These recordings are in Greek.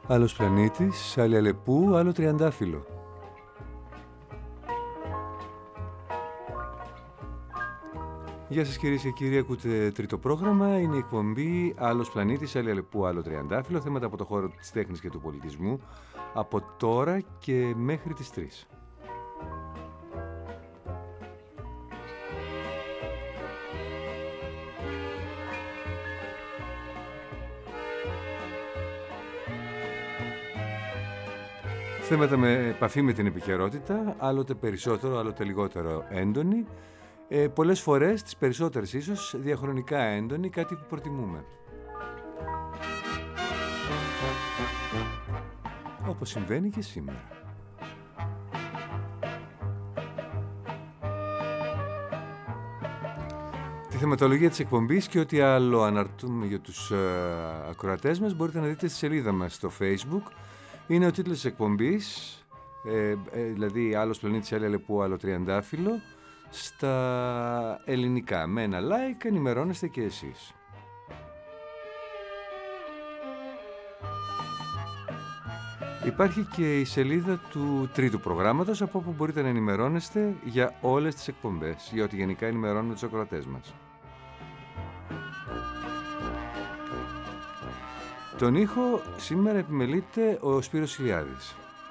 Άλλος πλανήτης, άλλη Αλεπού, άλλο τριαντάφυλλο. Γεια σας κυρίες και κύριοι, ακούτε τρίτο πρόγραμμα. Είναι η εκπομπή Άλλος πλανήτης, άλλη Αλεπού, άλλο τριαντάφυλλο. Θέματα από το χώρο της τέχνης και του πολιτισμού. Από τώρα και μέχρι τις 3. Θέματα με επαφή με την επικαιρότητα, άλλοτε περισσότερο, άλλοτε λιγότερο έντονη. Πολλές φορές, τις περισσότερες ίσως, διαχρονικά έντονη, κάτι που προτιμούμε. Όπως συμβαίνει και σήμερα. Τη θεματολογία της εκπομπής και ό,τι άλλο αναρτούμε για τους ακροατές μας μπορείτε να δείτε στη σελίδα μας στο Facebook. Είναι ο τίτλος της εκπομπής, δηλαδή Άλλος πλανήτης, άλλη Αλεπού, άλλο τριαντάφυλλο, στα ελληνικά. Με ένα like ενημερώνεστε και εσείς. Υπάρχει και η σελίδα του τρίτου προγράμματος, από όπου μπορείτε να ενημερώνεστε για όλες τις εκπομπές, για ό,τι γενικά ενημερώνουμε τους ακροατές μας. Τον ήχο σήμερα επιμελείται ο Σπύρος Ηλιάδης.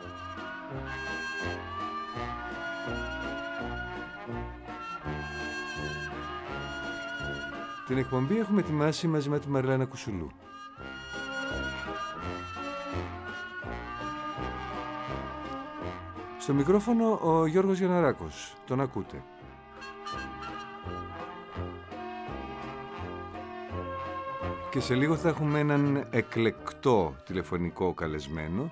Την εκπομπή έχουμε ετοιμάσει μαζί με τη Μαριλένα Κουσουλού. Στο μικρόφωνο ο Γιώργος Γιανναράκος. Τον ακούτε. Και σε λίγο θα έχουμε έναν εκλεκτό τηλεφωνικό καλεσμένο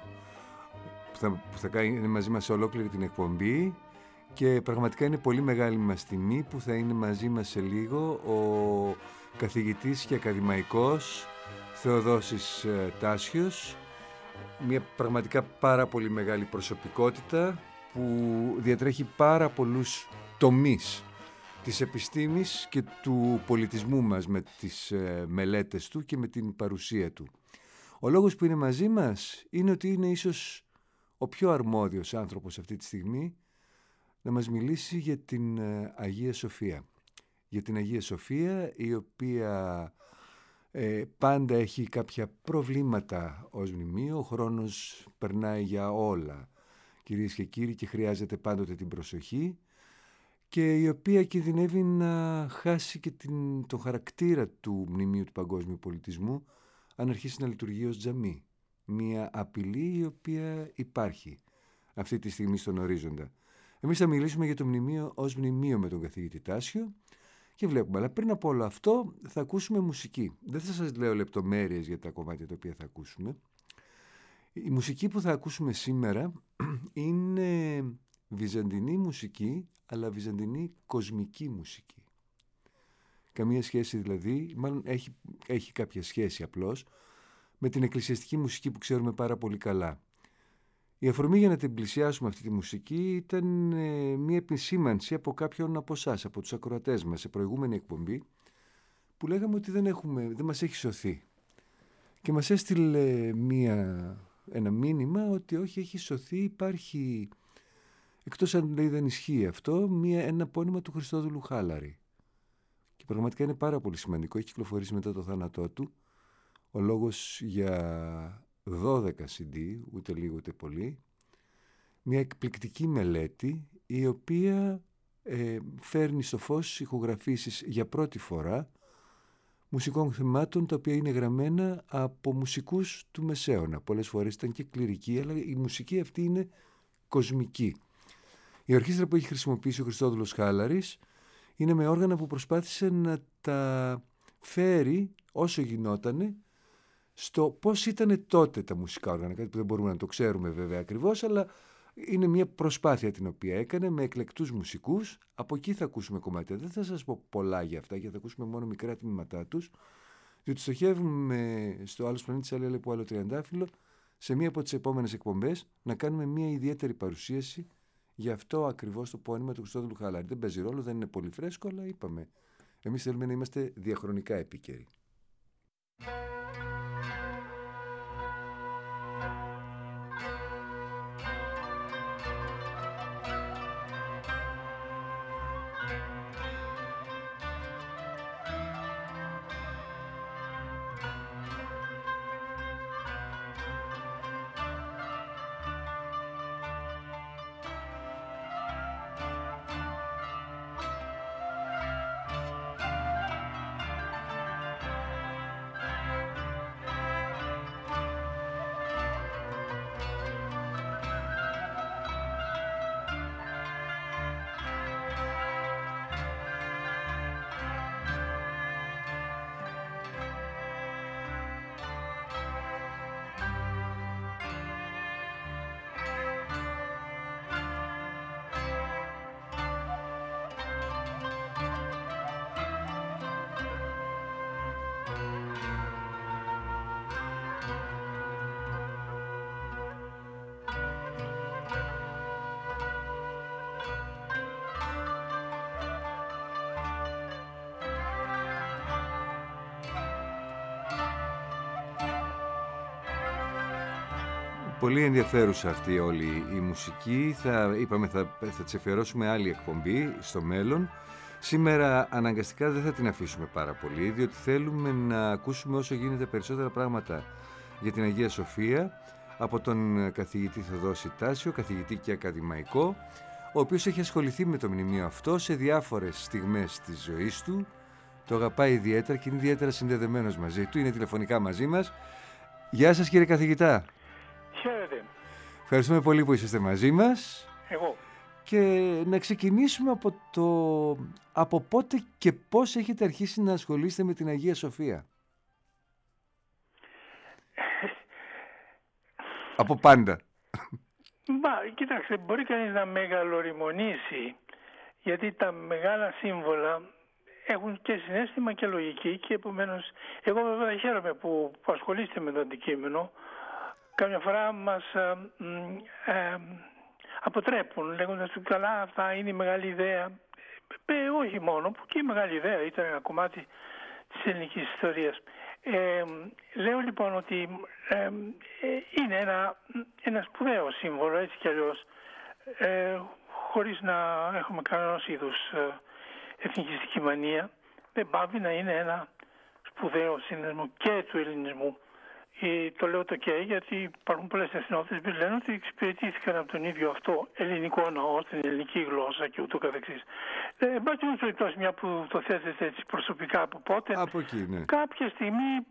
που θα είναι μαζί μας σε ολόκληρη την εκπομπή και πραγματικά είναι πολύ μεγάλη μας τιμή που θα είναι μαζί μας σε λίγο ο καθηγητής και ακαδημαϊκός Θεοδόσης Τάσιος, μια πραγματικά πάρα πολύ μεγάλη προσωπικότητα που διατρέχει πάρα πολλούς τομείς της επιστήμης και του πολιτισμού μας με τις μελέτες του και με την παρουσία του. Ο λόγος που είναι μαζί μας είναι ότι είναι ίσως ο πιο αρμόδιος άνθρωπος αυτή τη στιγμή να μας μιλήσει για την Αγία Σοφία. Για την Αγία Σοφία, η οποία πάντα έχει κάποια προβλήματα ως μνημείο. Ο χρόνος περνάει για όλα, κυρίες και κύριοι, και χρειάζεται πάντοτε την προσοχή, και η οποία κινδυνεύει να χάσει και το χαρακτήρα του Μνημείου του Παγκόσμιου Πολιτισμού αν αρχίσει να λειτουργεί ως τζαμί. Μια απειλή η οποία υπάρχει αυτή τη στιγμή στον ορίζοντα. Εμείς θα μιλήσουμε για το μνημείο ως μνημείο με τον καθηγητή Τάσιο και βλέπουμε. Αλλά πριν από όλο αυτό θα ακούσουμε μουσική. Δεν θα σας λέω λεπτομέρειες για τα κομμάτια τα οποία θα ακούσουμε. Η μουσική που θα ακούσουμε σήμερα είναι βυζαντινή μουσική, αλλά βυζαντινή κοσμική μουσική. Καμία σχέση δηλαδή, μάλλον έχει κάποια σχέση απλώς, με την εκκλησιαστική μουσική που ξέρουμε πάρα πολύ καλά. Η αφορμή για να την πλησιάσουμε αυτή τη μουσική ήταν μια επισήμανση από κάποιον από εσάς, από τους ακροατές μας, σε προηγούμενη εκπομπή, που λέγαμε ότι δεν μας έχει σωθεί. Και μας έστειλε ένα μήνυμα ότι όχι, έχει σωθεί, υπάρχει, εκτός αν λέει δεν ισχύει αυτό, ένα πόνημα του Χριστόδουλου Χάλαρη. Και πραγματικά είναι πάρα πολύ σημαντικό, έχει κυκλοφορήσει μετά το θάνατό του. Ο λόγος για 12 CD, ούτε λίγο ούτε πολύ. Μια εκπληκτική μελέτη, η οποία φέρνει στο φως ηχογραφήσεις για πρώτη φορά μουσικών θεμάτων, τα οποία είναι γραμμένα από μουσικούς του Μεσαίωνα. Πολλές φορές ήταν και κληρικοί, αλλά η μουσική αυτή είναι κοσμική. Η ορχήστρα που έχει χρησιμοποιήσει ο Χριστόδουλος Χάλαρης είναι με όργανα που προσπάθησε να τα φέρει όσο γινότανε στο πώς ήταν τότε τα μουσικά όργανα, κάτι που δεν μπορούμε να το ξέρουμε βέβαια ακριβώς, αλλά είναι μια προσπάθεια την οποία έκανε με εκλεκτούς μουσικούς. Από εκεί θα ακούσουμε κομμάτια. Δεν θα σας πω πολλά για αυτά, γιατί θα ακούσουμε μόνο μικρά τμήματά τους, διότι στοχεύουμε στο Άλλος πλανήτης, άλλη Αλεπού, άλλο τριαντάφυλλο, σε μία από τις επόμενες εκπομπές να κάνουμε μια ιδιαίτερη παρουσίαση για αυτό ακριβώς το πόνημα του Χριστόδουλου Χάλαρη. Δεν παίζει ρόλο, δεν είναι πολύ φρέσκο, αλλά είπαμε, εμείς θέλουμε να είμαστε διαχρονικά επίκαιροι. Πολύ ενδιαφέρουσα αυτή όλη η μουσική. Θα της αφιερώσουμε άλλη εκπομπή στο μέλλον. Σήμερα αναγκαστικά δεν θα την αφήσουμε πάρα πολύ, διότι θέλουμε να ακούσουμε όσο γίνεται περισσότερα πράγματα για την Αγία Σοφία από τον καθηγητή Θοδόση Τάσιο, καθηγητή και ακαδημαϊκό, ο οποίος έχει ασχοληθεί με το μνημείο αυτό σε διάφορες στιγμές της ζωής του. Το αγαπάει ιδιαίτερα και είναι ιδιαίτερα συνδεδεμένος μαζί του. Είναι τηλεφωνικά μαζί μας. Γεια σας, κύριε καθηγητά. Χαίρετε. Ευχαριστούμε πολύ που είσαστε μαζί μας. Εγώ. Και να ξεκινήσουμε από πότε και πώς έχετε αρχίσει να ασχολείστε με την Αγία Σοφία. Από πάντα. Κοιτάξτε, μπορεί κανείς να μεγαλοριμονήσει, γιατί τα μεγάλα σύμβολα έχουν και συναίσθημα και λογική, και επομένως εγώ βέβαια χαίρομαι που ασχολείστε με το αντικείμενο. Καμιά φορά μας αποτρέπουν λέγοντας ότι καλά, αυτά είναι η μεγάλη ιδέα. Όχι μόνο, που και η μεγάλη ιδέα ήταν ένα κομμάτι της ελληνικής ιστορίας. Λέω λοιπόν ότι είναι ένα σπουδαίο σύμβολο, έτσι κι αλλιώς, χωρίς να έχουμε κανένας είδους εθνικιστική μανία. Δεν πάβει να είναι ένα σπουδαίο σύνδεσμο και του ελληνισμού. Το λέω το και γιατί υπάρχουν πολλές εθνότητες που λένε ότι εξυπηρετήθηκαν από τον ίδιο αυτό ελληνικό ναό, στην ελληνική γλώσσα και ούτω καθεξής. Εν πάση περιπτώσει, μια που το θέσετε έτσι προσωπικά από πότε, από εκεί, ναι. Κάποια στιγμή,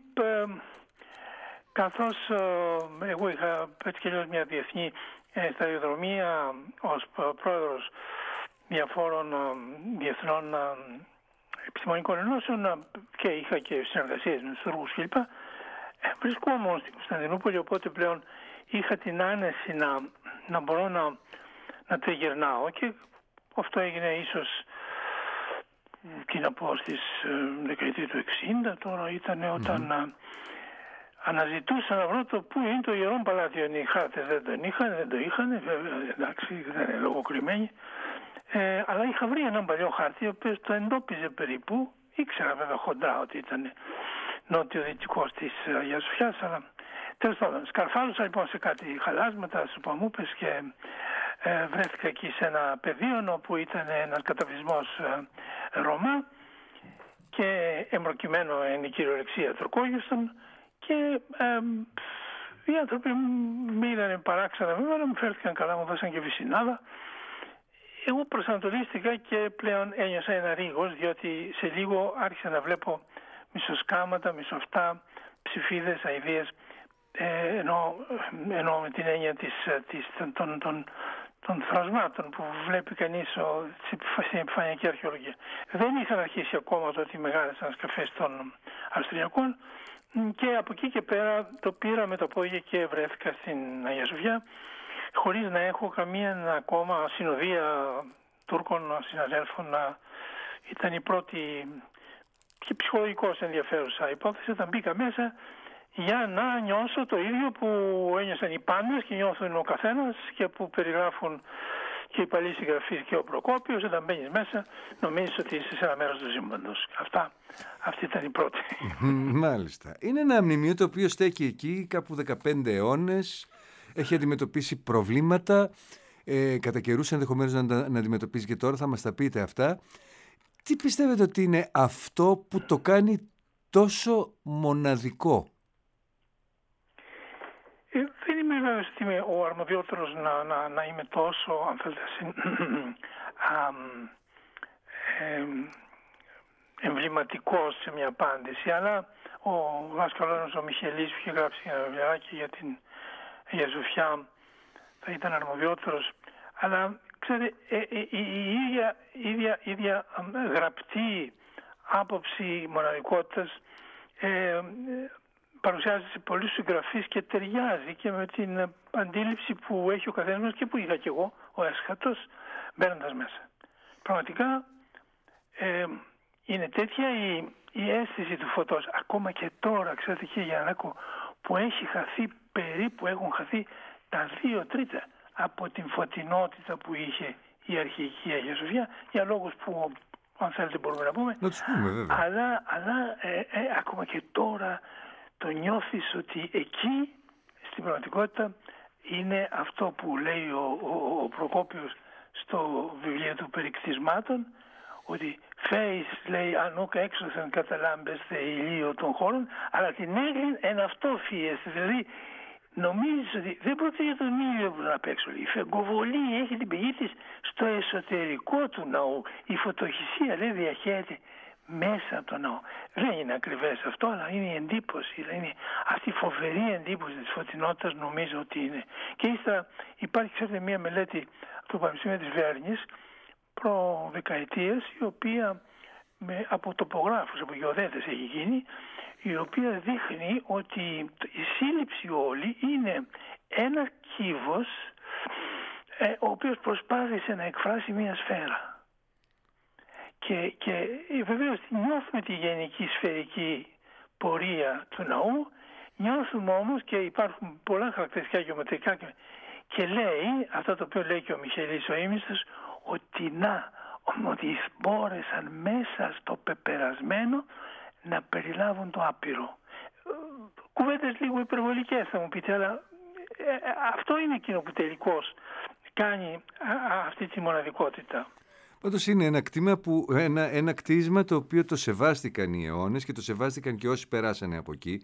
καθώς εγώ είχα έτσι και αλλιώς μια διεθνή σταδιοδρομία ως πρόεδρος διαφόρων διεθνών επιστημονικών ενώσεων και είχα και συνεργασίες με τους οργούς κλπ. Βρισκόμουν στην Κωνσταντινούπολη, οπότε πλέον είχα την άνεση να μπορώ να τριγυρνάω, και αυτό έγινε ίσως, τι να πω, στις δεκαετία του 60. Τώρα ήταν όταν αναζητούσα να βρω το πού είναι το Ιερό Παλάτιο. Οι χάρτες δεν το είχαν, βέβαια, εντάξει, δεν είναι λογοκριμένοι, αλλά είχα βρει έναν παλιό χάρτη ο οποίος το εντόπιζε περίπου. Ήξερα βέβαια χοντρά ότι ήταν νότιο-δυτικός της Αγίας Σοφιάς, αλλά τέλος πάντων σκαρφάλωσα λοιπόν σε κάτι χαλάσματα στους Παμούπες και βρέθηκα εκεί σε ένα πεδίο όπου ήταν ένας καταβλισμός Ρωμά και εμπροκειμένο είναι η κυριολεξία Τουρκόγιστον, και οι άνθρωποι με είδανε παράξενα, βέβαια, μου φέρθηκαν καλά, μου δώσαν και βυσσινάδα. Εγώ προσανατολίστηκα και πλέον ένιωσα ένα ρίγος, διότι σε λίγο άρχισα να μισοσκάματα, μισοφτά, ψηφίδες, αηδίες, ενώ με την έννοια των θρασμάτων που βλέπει κανείς στην επιφανειακή αρχαιολογία. Δεν είχαν αρχίσει ακόμα τότε οι μεγάλες ανασκαφές των Αυστριακών, και από εκεί και πέρα το πήρα με τα πόδια και βρέθηκα στην Αγία Σοφιά, χωρίς να έχω καμία ακόμα συνοδεία Τούρκων συναδέλφων. Ήταν η πρώτη και ψυχολογικώς ενδιαφέρουσα υπόθεση όταν μπήκα μέσα, για να νιώσω το ίδιο που ένιωσαν οι πάντες και νιώθουν ο καθένας, και που περιγράφουν και οι παλιοί συγγραφείς και ο Προκόπιος. Όταν μπαίνεις μέσα νομίζεις ότι είσαι σε ένα μέρος του σύμπαντος. Αυτή ήταν η πρώτη. Μάλιστα. Είναι ένα μνημείο το οποίο στέκει εκεί κάπου 15 αιώνες. Έχει αντιμετωπίσει προβλήματα, κατά καιρούς ενδεχομένως να αντιμετωπίζει και τώρα, θα μας τα πείτε αυτά. Τι πιστεύετε ότι είναι αυτό που το κάνει τόσο μοναδικό? Δεν είμαι βέβαιος ότι είμαι ο αρμοδιότερος να είμαι τόσο, αν θέλετε, εμβληματικός σε μια απάντηση, αλλά ο δάσκαλος ο Μιχελής που είχε γράψει ένα βιβλιάκι για την Αγία Σοφιά θα ήταν αρμοδιότερος. Αλλά ξέρετε, η ίδια γραπτή άποψη μοναδικότητας παρουσιάζεται σε πολλούς συγγραφείς και ταιριάζει και με την αντίληψη που έχει ο καθένας μας και που είχα κι εγώ, ο έσχατος, μπαίνοντας μέσα. Πραγματικά είναι τέτοια η αίσθηση του φωτός, ακόμα και τώρα, ξέρετε κύριε Γιαννάκο, που έχουν χαθεί τα 2/3 από την φωτεινότητα που είχε η αρχική Αγία Σοφιά, για λόγους που, αν θέλετε, μπορούμε να πούμε. Να τους πούμε, βέβαια. Αλλά ακόμα και τώρα το νιώθεις ότι εκεί, στην πραγματικότητα, είναι αυτό που λέει ο Προκόπιος στο βιβλίο του Περικτισμάτων, ότι «Φέης», λέει, «ανούκ έξωθεν καταλάμπεσθε ηλίο των χώρων, αλλά την έγκλην εν αυτό φύεστε». Δηλαδή νομίζεις ότι δεν πρόκειται για τον ήλιο που να παίξω. Η φεγκοβολή έχει την πηγή της στο εσωτερικό του ναού. Η φωτοχυσία, λέει, διαχέεται μέσα από το ναό. Δεν είναι ακριβές αυτό, αλλά είναι η εντύπωση. Είναι αυτή η φοβερή εντύπωση της φωτεινότητας, νομίζω ότι είναι. Και ύστερα υπάρχει, ξέρετε, μια μελέτη του Πανεπιστημίου της Βέρνης προ δεκαετίες, η οποία από τοπογράφους, από γεωδέτες έχει γίνει, η οποία δείχνει ότι η σύλληψη όλη είναι ένα κύβος ο οποίος προσπάθησε να εκφράσει μια σφαίρα. Και βεβαίως νιώθουμε τη γενική σφαιρική πορεία του ναού, νιώθουμε όμως, και υπάρχουν πολλά χαρακτηριστικά γεωμετρικά, και λέει, αυτό το οποίο λέει και ο Μιχαηλής ο Ήμιστος, ότι μπόρεσαν μέσα στο πεπερασμένο να περιλάβουν το άπειρο. Κουβέντες λίγο υπερβολικές θα μου πείτε, αλλά αυτό είναι εκείνο που τελικώς κάνει αυτή τη μοναδικότητα. Πάντως είναι ένα κτίσμα το οποίο το σεβάστηκαν οι αιώνες και το σεβάστηκαν και όσοι περάσανε από εκεί.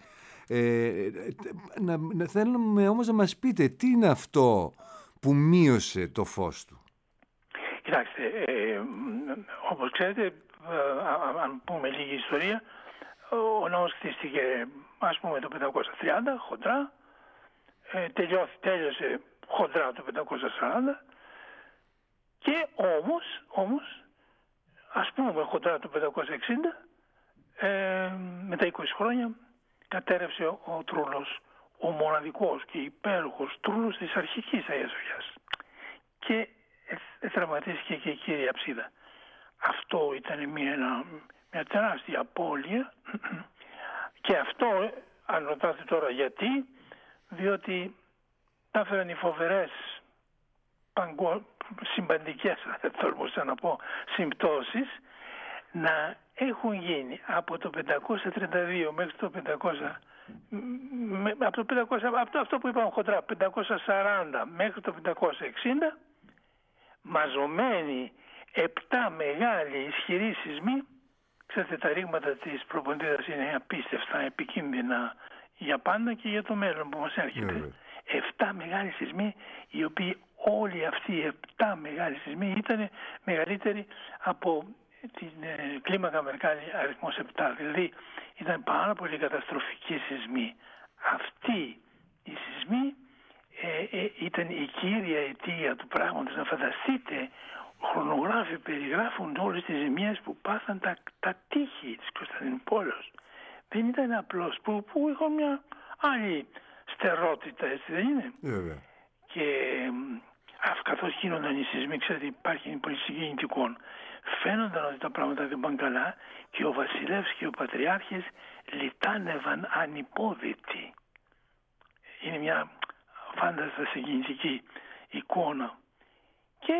Θέλουμε όμως να μας πείτε τι είναι αυτό που μείωσε το φως του. Κοιτάξτε, όπως ξέρετε, αν πούμε λίγη ιστορία, ο ναός χτίστηκε, ας πούμε, το 530 χοντρά, τέλειωσε χοντρά το 540, και όμως, ας πούμε χοντρά το 560, μετά 20 χρόνια κατέρευσε ο Τρούλος, ο μοναδικός και υπέροχος Τρούλος της αρχικής Αγίας Σοφιάς, και τραυματίστηκε και η κύρια ψίδα. Αυτό ήταν μια τεράστια απώλεια, και αυτό, αν ρωτάτε τώρα γιατί, διότι τα έφεραν οι φοβερές συμπαντικές, τολμούσα να πω, συμπτώσεις να έχουν γίνει από το 532 μέχρι το 500, από αυτό που είπαμε χοντρά, 540 μέχρι το 560, μαζωμένοι 7 μεγάλοι ισχυροί σεισμοί. Ξέρετε, τα ρήγματα της προποντίδας είναι απίστευτα επικίνδυνα για πάντα και για το μέλλον που μας έρχεται. 7 μεγάλοι σεισμοί, οι οποίοι όλοι αυτοί οι 7 μεγάλοι σεισμοί ήταν μεγαλύτεροι από την κλίμακα Μερκάλη αριθμός 7. Δηλαδή ήταν πάρα πολύ καταστροφικοί σεισμοί. Αυτοί οι σεισμοί ήταν η κύρια αιτία του πράγματος. Να φανταστείτε, χρονογράφοι περιγράφουν όλες τις ζημιές που πάθαν τα τείχη της Κωνσταντινούπολης. Δεν ήταν απλώς που είχαν μια άλλη στερότητα, έτσι δεν είναι? Και καθώς γίνονταν οι σεισμοί, ξέρετε, υπάρχει πολύ συγκινητικό. Φαίνονταν ότι τα πράγματα δεν πάνε καλά και ο βασιλεύς και ο πατριάρχης λιτάνευαν ανυπόδητοι. Είναι μια φάνταστα συγκινητική εικόνα. Και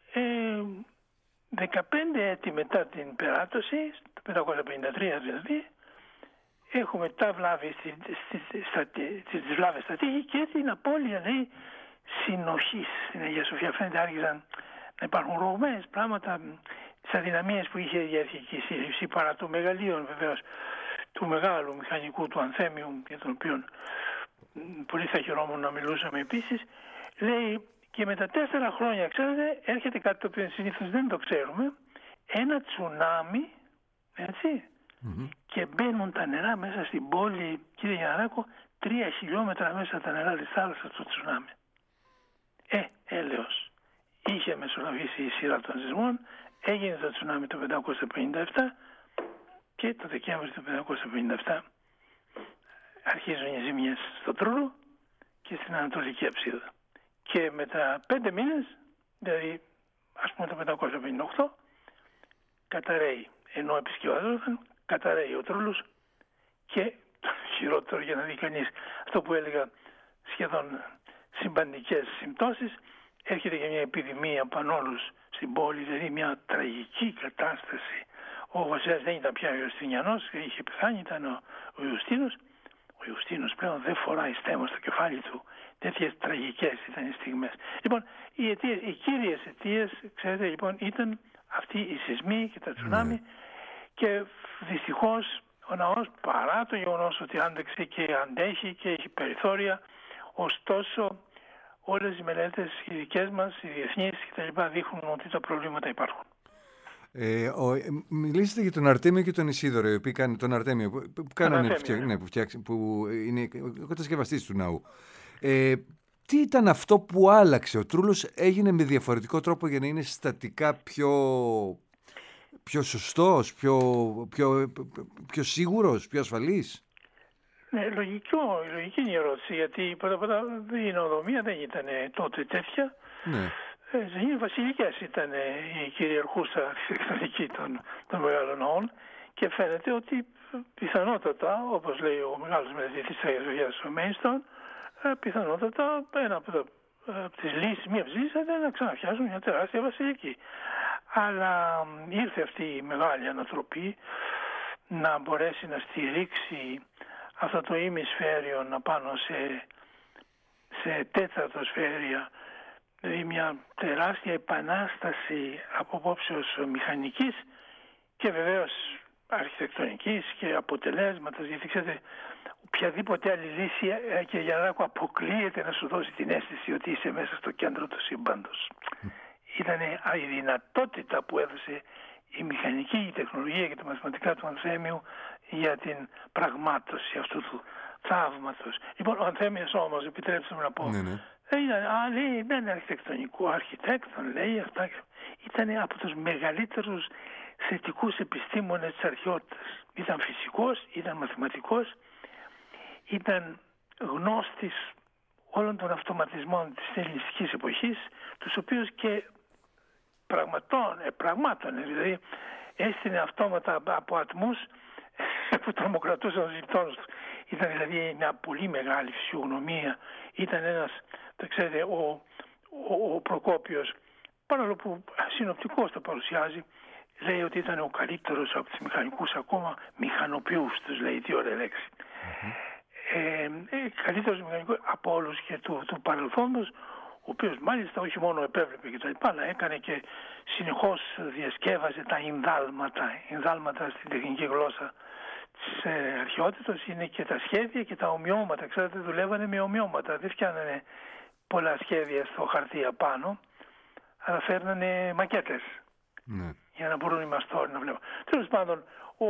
15 έτη μετά την περάτωση, το 553 δηλαδή, έχουμε τα βλάβη τις βλάβες στα τείχη και την απώλεια, λέει, συνοχής στην Αγία Σοφιά. Φαίνεται άρχισαν να υπάρχουν ρογμές, πράγματα, τις αδυναμίες που είχε η αρχική σύλληψη, παρά το μεγαλείο βεβαίως του μεγάλου μηχανικού του Ανθέμιου, για τον οποίο πολύ θα χαιρόμουν να μιλούσαμε επίσης. Λέει, και με τα 4 χρόνια, ξέρετε, έρχεται κάτι το οποίο συνήθως δεν το ξέρουμε, ένα τσουνάμι, έτσι, και μπαίνουν τα νερά μέσα στην πόλη, κύριε Γιαννάκο, 3 χιλιόμετρα μέσα τα νερά της θάλασσας του τσουνάμι. Έλεος. Είχε μεσολαβήσει η σειρά των σεισμών, έγινε το τσουνάμι το 557 και το Δεκέμβρη του 557 αρχίζουν οι ζημιές στο Τρούλο και στην Ανατολική Αψίδα. Και μετά 5 μήνες, δηλαδή ας πούμε το 558, καταραίει, ενώ επισκευάζονταν, καταραίει ο Τρούλος, και το χειρότερο, για να δει κανείς αυτό που έλεγα, σχεδόν συμπαντικές συμπτώσεις, έρχεται και μια επιδημία πανόλους στην πόλη, δηλαδή μια τραγική κατάσταση. Ο βασιλιάς δεν ήταν πια ο Ιουστινιανός, είχε πεθάνει, ήταν ο Ιουστίνος. Ο Ιουστίνος πλέον δεν φοράει στέμμα στο κεφάλι του. Τέτοιες τραγικές ήταν οι στιγμές. Λοιπόν, οι κύριες αιτίες, ξέρετε, λοιπόν, ήταν αυτοί οι σεισμοί και τα τσουνάμι και δυστυχώς ο ναός, παρά το γεγονός ότι άντεξε και αντέχει και έχει περιθώρια, ωστόσο όλες οι μελέτες, οι δικές μας, οι διεθνείς κτλ. Δείχνουν ότι τα προβλήματα υπάρχουν. Μιλήσατε για τον Αρτέμιο και τον Ισίδωρο, οι οποίοι κάνουν τον Αρτέμιο, που που είναι ο κατασκευαστής του ναού. Τι ήταν αυτό που άλλαξε? Ο Τρούλος έγινε με διαφορετικό τρόπο για να είναι στατικά πιο σωστός, πιο σίγουρος, πιο ασφαλής? Ναι, λογική είναι η ερώτηση, γιατί πρώτα η νοοδομία δεν ήταν τότε τέτοια. Ναι. Οι βασιλικές ήταν η κυριαρχούσα αρχιτεκτονική των μεγάλων ναών και φαίνεται ότι πιθανότατα, όπως λέει ο μεγάλος μελετητής της Αγίας Σοφιάς, ο Μέινστον, πιθανότατα ένα από τις λύσεις, μία από τις λύσεις ήταν να ξαναφτιάσουν μια τεράστια βασιλική. Αλλά ήρθε αυτή η μεγάλη ανατροπή να μπορέσει να στηρίξει αυτό το ημισφαίριο να πάνω σε τέταρτο σφαίρια, δηλαδή μια τεράστια επανάσταση από απόψεως μηχανικής και βεβαίως αρχιτεκτονικής και αποτελέσματος, γιατί ξέρετε οποιαδήποτε άλλη λύση και για να αποκλείεται να σου δώσει την αίσθηση ότι είσαι μέσα στο κέντρο του σύμπαντος. Ήταν η δυνατότητα που έδωσε η μηχανική, η τεχνολογία και τα μαθηματικά του Ανθέμιου για την πραγμάτωση αυτού του θαύματος. Λοιπόν, ο Ανθέμιος όμως, επιτρέψτε μου να πω, δεν είναι αρχιτεκτονικό αρχιτέκτον, λέει αυτά. Ήταν από τους μεγαλύτερους θετικούς επιστήμονες της αρχαιότητας. Ήταν φυσικός, ήταν μαθηματικός, ήταν γνώστης όλων των αυτοματισμών της ελληνιστικής εποχής, τους οποίους και πραγμάτων, δηλαδή έστεινε αυτόματα από ατμούς που τρομοκρατούσαν τους γειτόνους του. Ήταν δηλαδή μια πολύ μεγάλη φυσιογνωμία. Ήταν ένας, το ξέρετε, ο Προκόπιος, παρόλο που συνοπτικώς το παρουσιάζει, λέει ότι ήταν ο καλύτερος από τους μηχανικούς ακόμα μηχανοποιούς, τους λέει, τι ωραία λέξη. Καλύτερος μηχανικός από όλους και του παρελθόντος, ο οποίος μάλιστα όχι μόνο επέβλεπε και τα λοιπά, αλλά έκανε και συνεχώς διασκεύαζε τα ενδάλματα στην τεχνική γλώσσα της αρχαιότητας. Είναι και τα σχέδια και τα ομοιώματα. Ξέρετε, δουλεύανε με ομοιώματα. Δεν φτιάνανε πολλά σχέδια στο χαρτί απάνω, αλλά φέρνανε μακέτες για να μπορούν οι μαστόροι να βλέπουν. Τέλος πάντων,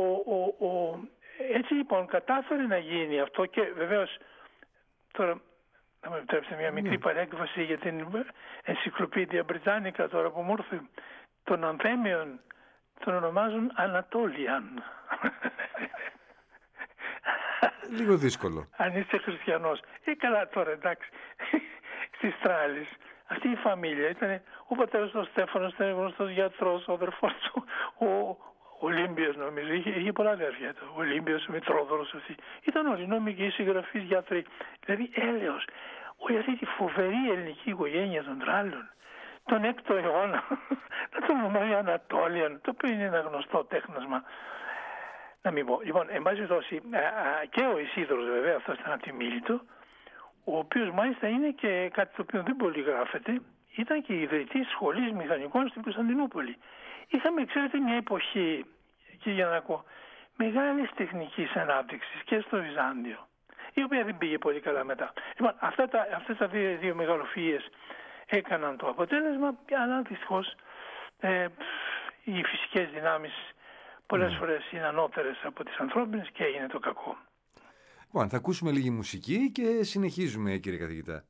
έτσι λοιπόν κατάφερε να γίνει αυτό και βεβαίως τώρα να με επιτρέψετε μια μικρή παρέκβαση για την Ενσυκλοπίδια Μπριτζάνικα τώρα που μου ήρθε. Τον Ανθέμιον τον ονομάζουν Ανατόλιαν. Λίγο δύσκολο. Αν είσαι χριστιανός. Καλά τώρα, εντάξει. Στις Τράλεις. Αυτή η φαμίλια ήταν ο πατέρας του Στέφανος, ήταν γνωστός γιατρός, ο αδερφός του, ο Ολύμπιος νομίζω, είχε πολλά αδέρφια του. Ο Ολύμπιος, ο Μητρόδωρος, αυτοί. Ήταν όλοι νομικοί, συγγραφείς, γιατροί. Δηλαδή έλεος. Όλη αυτή τη φοβερή ελληνική οικογένεια των Τράλων, τον 6ο αιώνα, να τον ονομάζει Ανατόλιαν, το οποίο είναι ένα γνωστό τέχνασμα. Να μην πω. Λοιπόν, εν πάση περιπτώσει, και ο Ισίδωρος βέβαια, αυτός ήταν από τη Μίλητο, ο οποίος μάλιστα είναι και κάτι το οποίο δεν πολύ γράφεται, ήταν και ιδρυτής σχολής μηχανικών στην Κωνσταντινούπολη. Είχαμε, ξέρετε, μια εποχή, και για να ακούω, μεγάλης τεχνικής ανάπτυξης και στο Βυζάντιο, η οποία δεν πήγε πολύ καλά μετά. Λοιπόν, αυτές τα δύο μεγαλοφυΐες έκαναν το αποτέλεσμα, αλλά δυστυχώς οι φυσικές δυνάμεις πολλές φορές είναι ανώτερες από τις ανθρώπινες και έγινε το κακό. Λοιπόν, θα ακούσουμε λίγη μουσική και συνεχίζουμε, κύριε καθηγητά.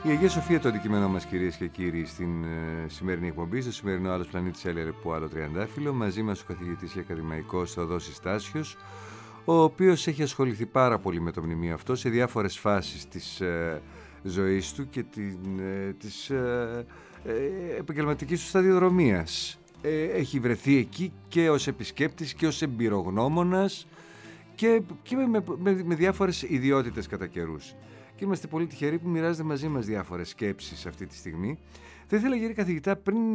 Η Αγία Σοφία το αντικείμενό μας, κυρίες και κύριοι, στην σημερινή εκπομπή, στο σημερινό Άλλος Πλανήτης Έλερεπου Άλλο Τριαντάφυλλο. Μαζί μας ο καθηγητής και ακαδημαϊκός Θεοδόσης Τάσιος, ο οποίος έχει ασχοληθεί πάρα πολύ με το μνημείο αυτό σε διάφορες φάσεις της ζωής του και της επαγγελματικής του σταδιοδρομίας. Έχει βρεθεί εκεί και ως επισκέπτης και ως εμπειρογνώμονας και με διάφορες ιδιότητες κατά καιρούς. Και είμαστε πολύ τυχεροί που μοιράζεται μαζί μας διάφορες σκέψεις αυτή τη στιγμή. Θα ήθελα, κύριε καθηγητά,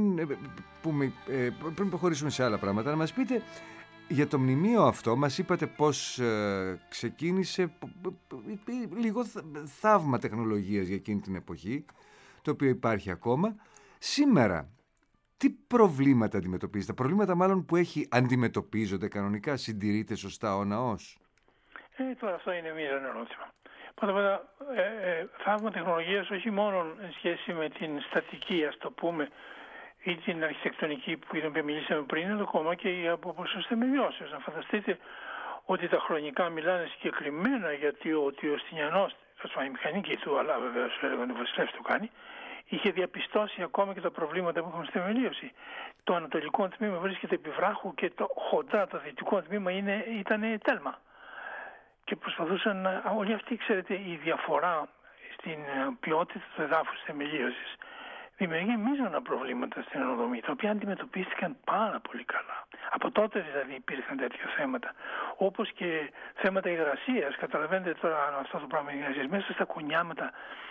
πριν προχωρήσουμε σε άλλα πράγματα, να μας πείτε για το μνημείο αυτό. Μας είπατε πώς ξεκίνησε, λίγο θαύμα τεχνολογίας για εκείνη την εποχή, το οποίο υπάρχει ακόμα. Σήμερα, τι προβλήματα αντιμετωπίζετε? Προβλήματα μάλλον που αντιμετωπίζονται κανονικά? Συντηρείται σωστά ο ναός? Τώρα αυτό είναι μία ερώτημα. Πρώτα θαύμα τεχνολογίας όχι μόνο εν σχέση με την στατική, ας το πούμε, ή την αρχιτεκτονική που μιλήσαμε πριν, αλλά ακόμα και από ποσοστές θεμελιώσεως. Να φανταστείτε ότι τα χρονικά μιλάνε συγκεκριμένα, γιατί ο Ιωστινιανός, η μηχανική του, αλλά βεβαίως έλεγαν ο βασιλεύς το κάνει, είχε διαπιστώσει ακόμα και τα προβλήματα που είχαμε στη θεμελίωση. Το ανατολικό τμήμα βρίσκεται επί βράχου και το χοντρά, το δυτικό τμήμα ήταν τέλμα. Και προσπαθούσαν όλοι αυτοί, ξέρετε, η διαφορά στην ποιότητα του εδάφους της θεμελίωσης δημιουργεί μείζωνα προβλήματα στην αεροδομή, τα οποία αντιμετωπίστηκαν πάρα πολύ καλά. Από τότε δηλαδή υπήρχαν τέτοια θέματα, όπως και θέματα υγρασίας. Καταλαβαίνετε τώρα αυτό το πράγμα υγρασίας. Μέσα στα κουνιάματα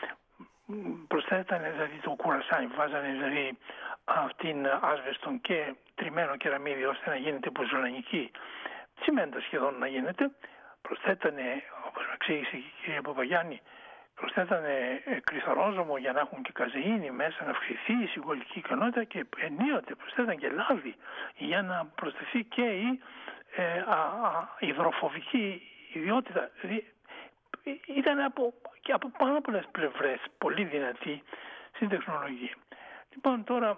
προσθέτανε δηλαδή το κουρασάι, βάζανε δηλαδή αυτήν άσβεστον και τριμμένο κεραμίδι ώστε να γίνεται πουζολανική, τσιμέντα σχεδόν να γίνεται. Προσθέτανε, όπως με εξήγησε η κυρία Παπαγιάννη, προσθέτανε κρυθαρόζωμο για να έχουν και καζεΐνη μέσα, να αυξηθεί η συγκολική ικανότητα, και ενίοτε προσθέτανε και λάδι για να προσθεθεί και η υδροφοβική ιδιότητα. Δηλαδή, ήταν από πάρα πολλές πλευρές πολύ δυνατή στην τεχνολογία. Λοιπόν, τώρα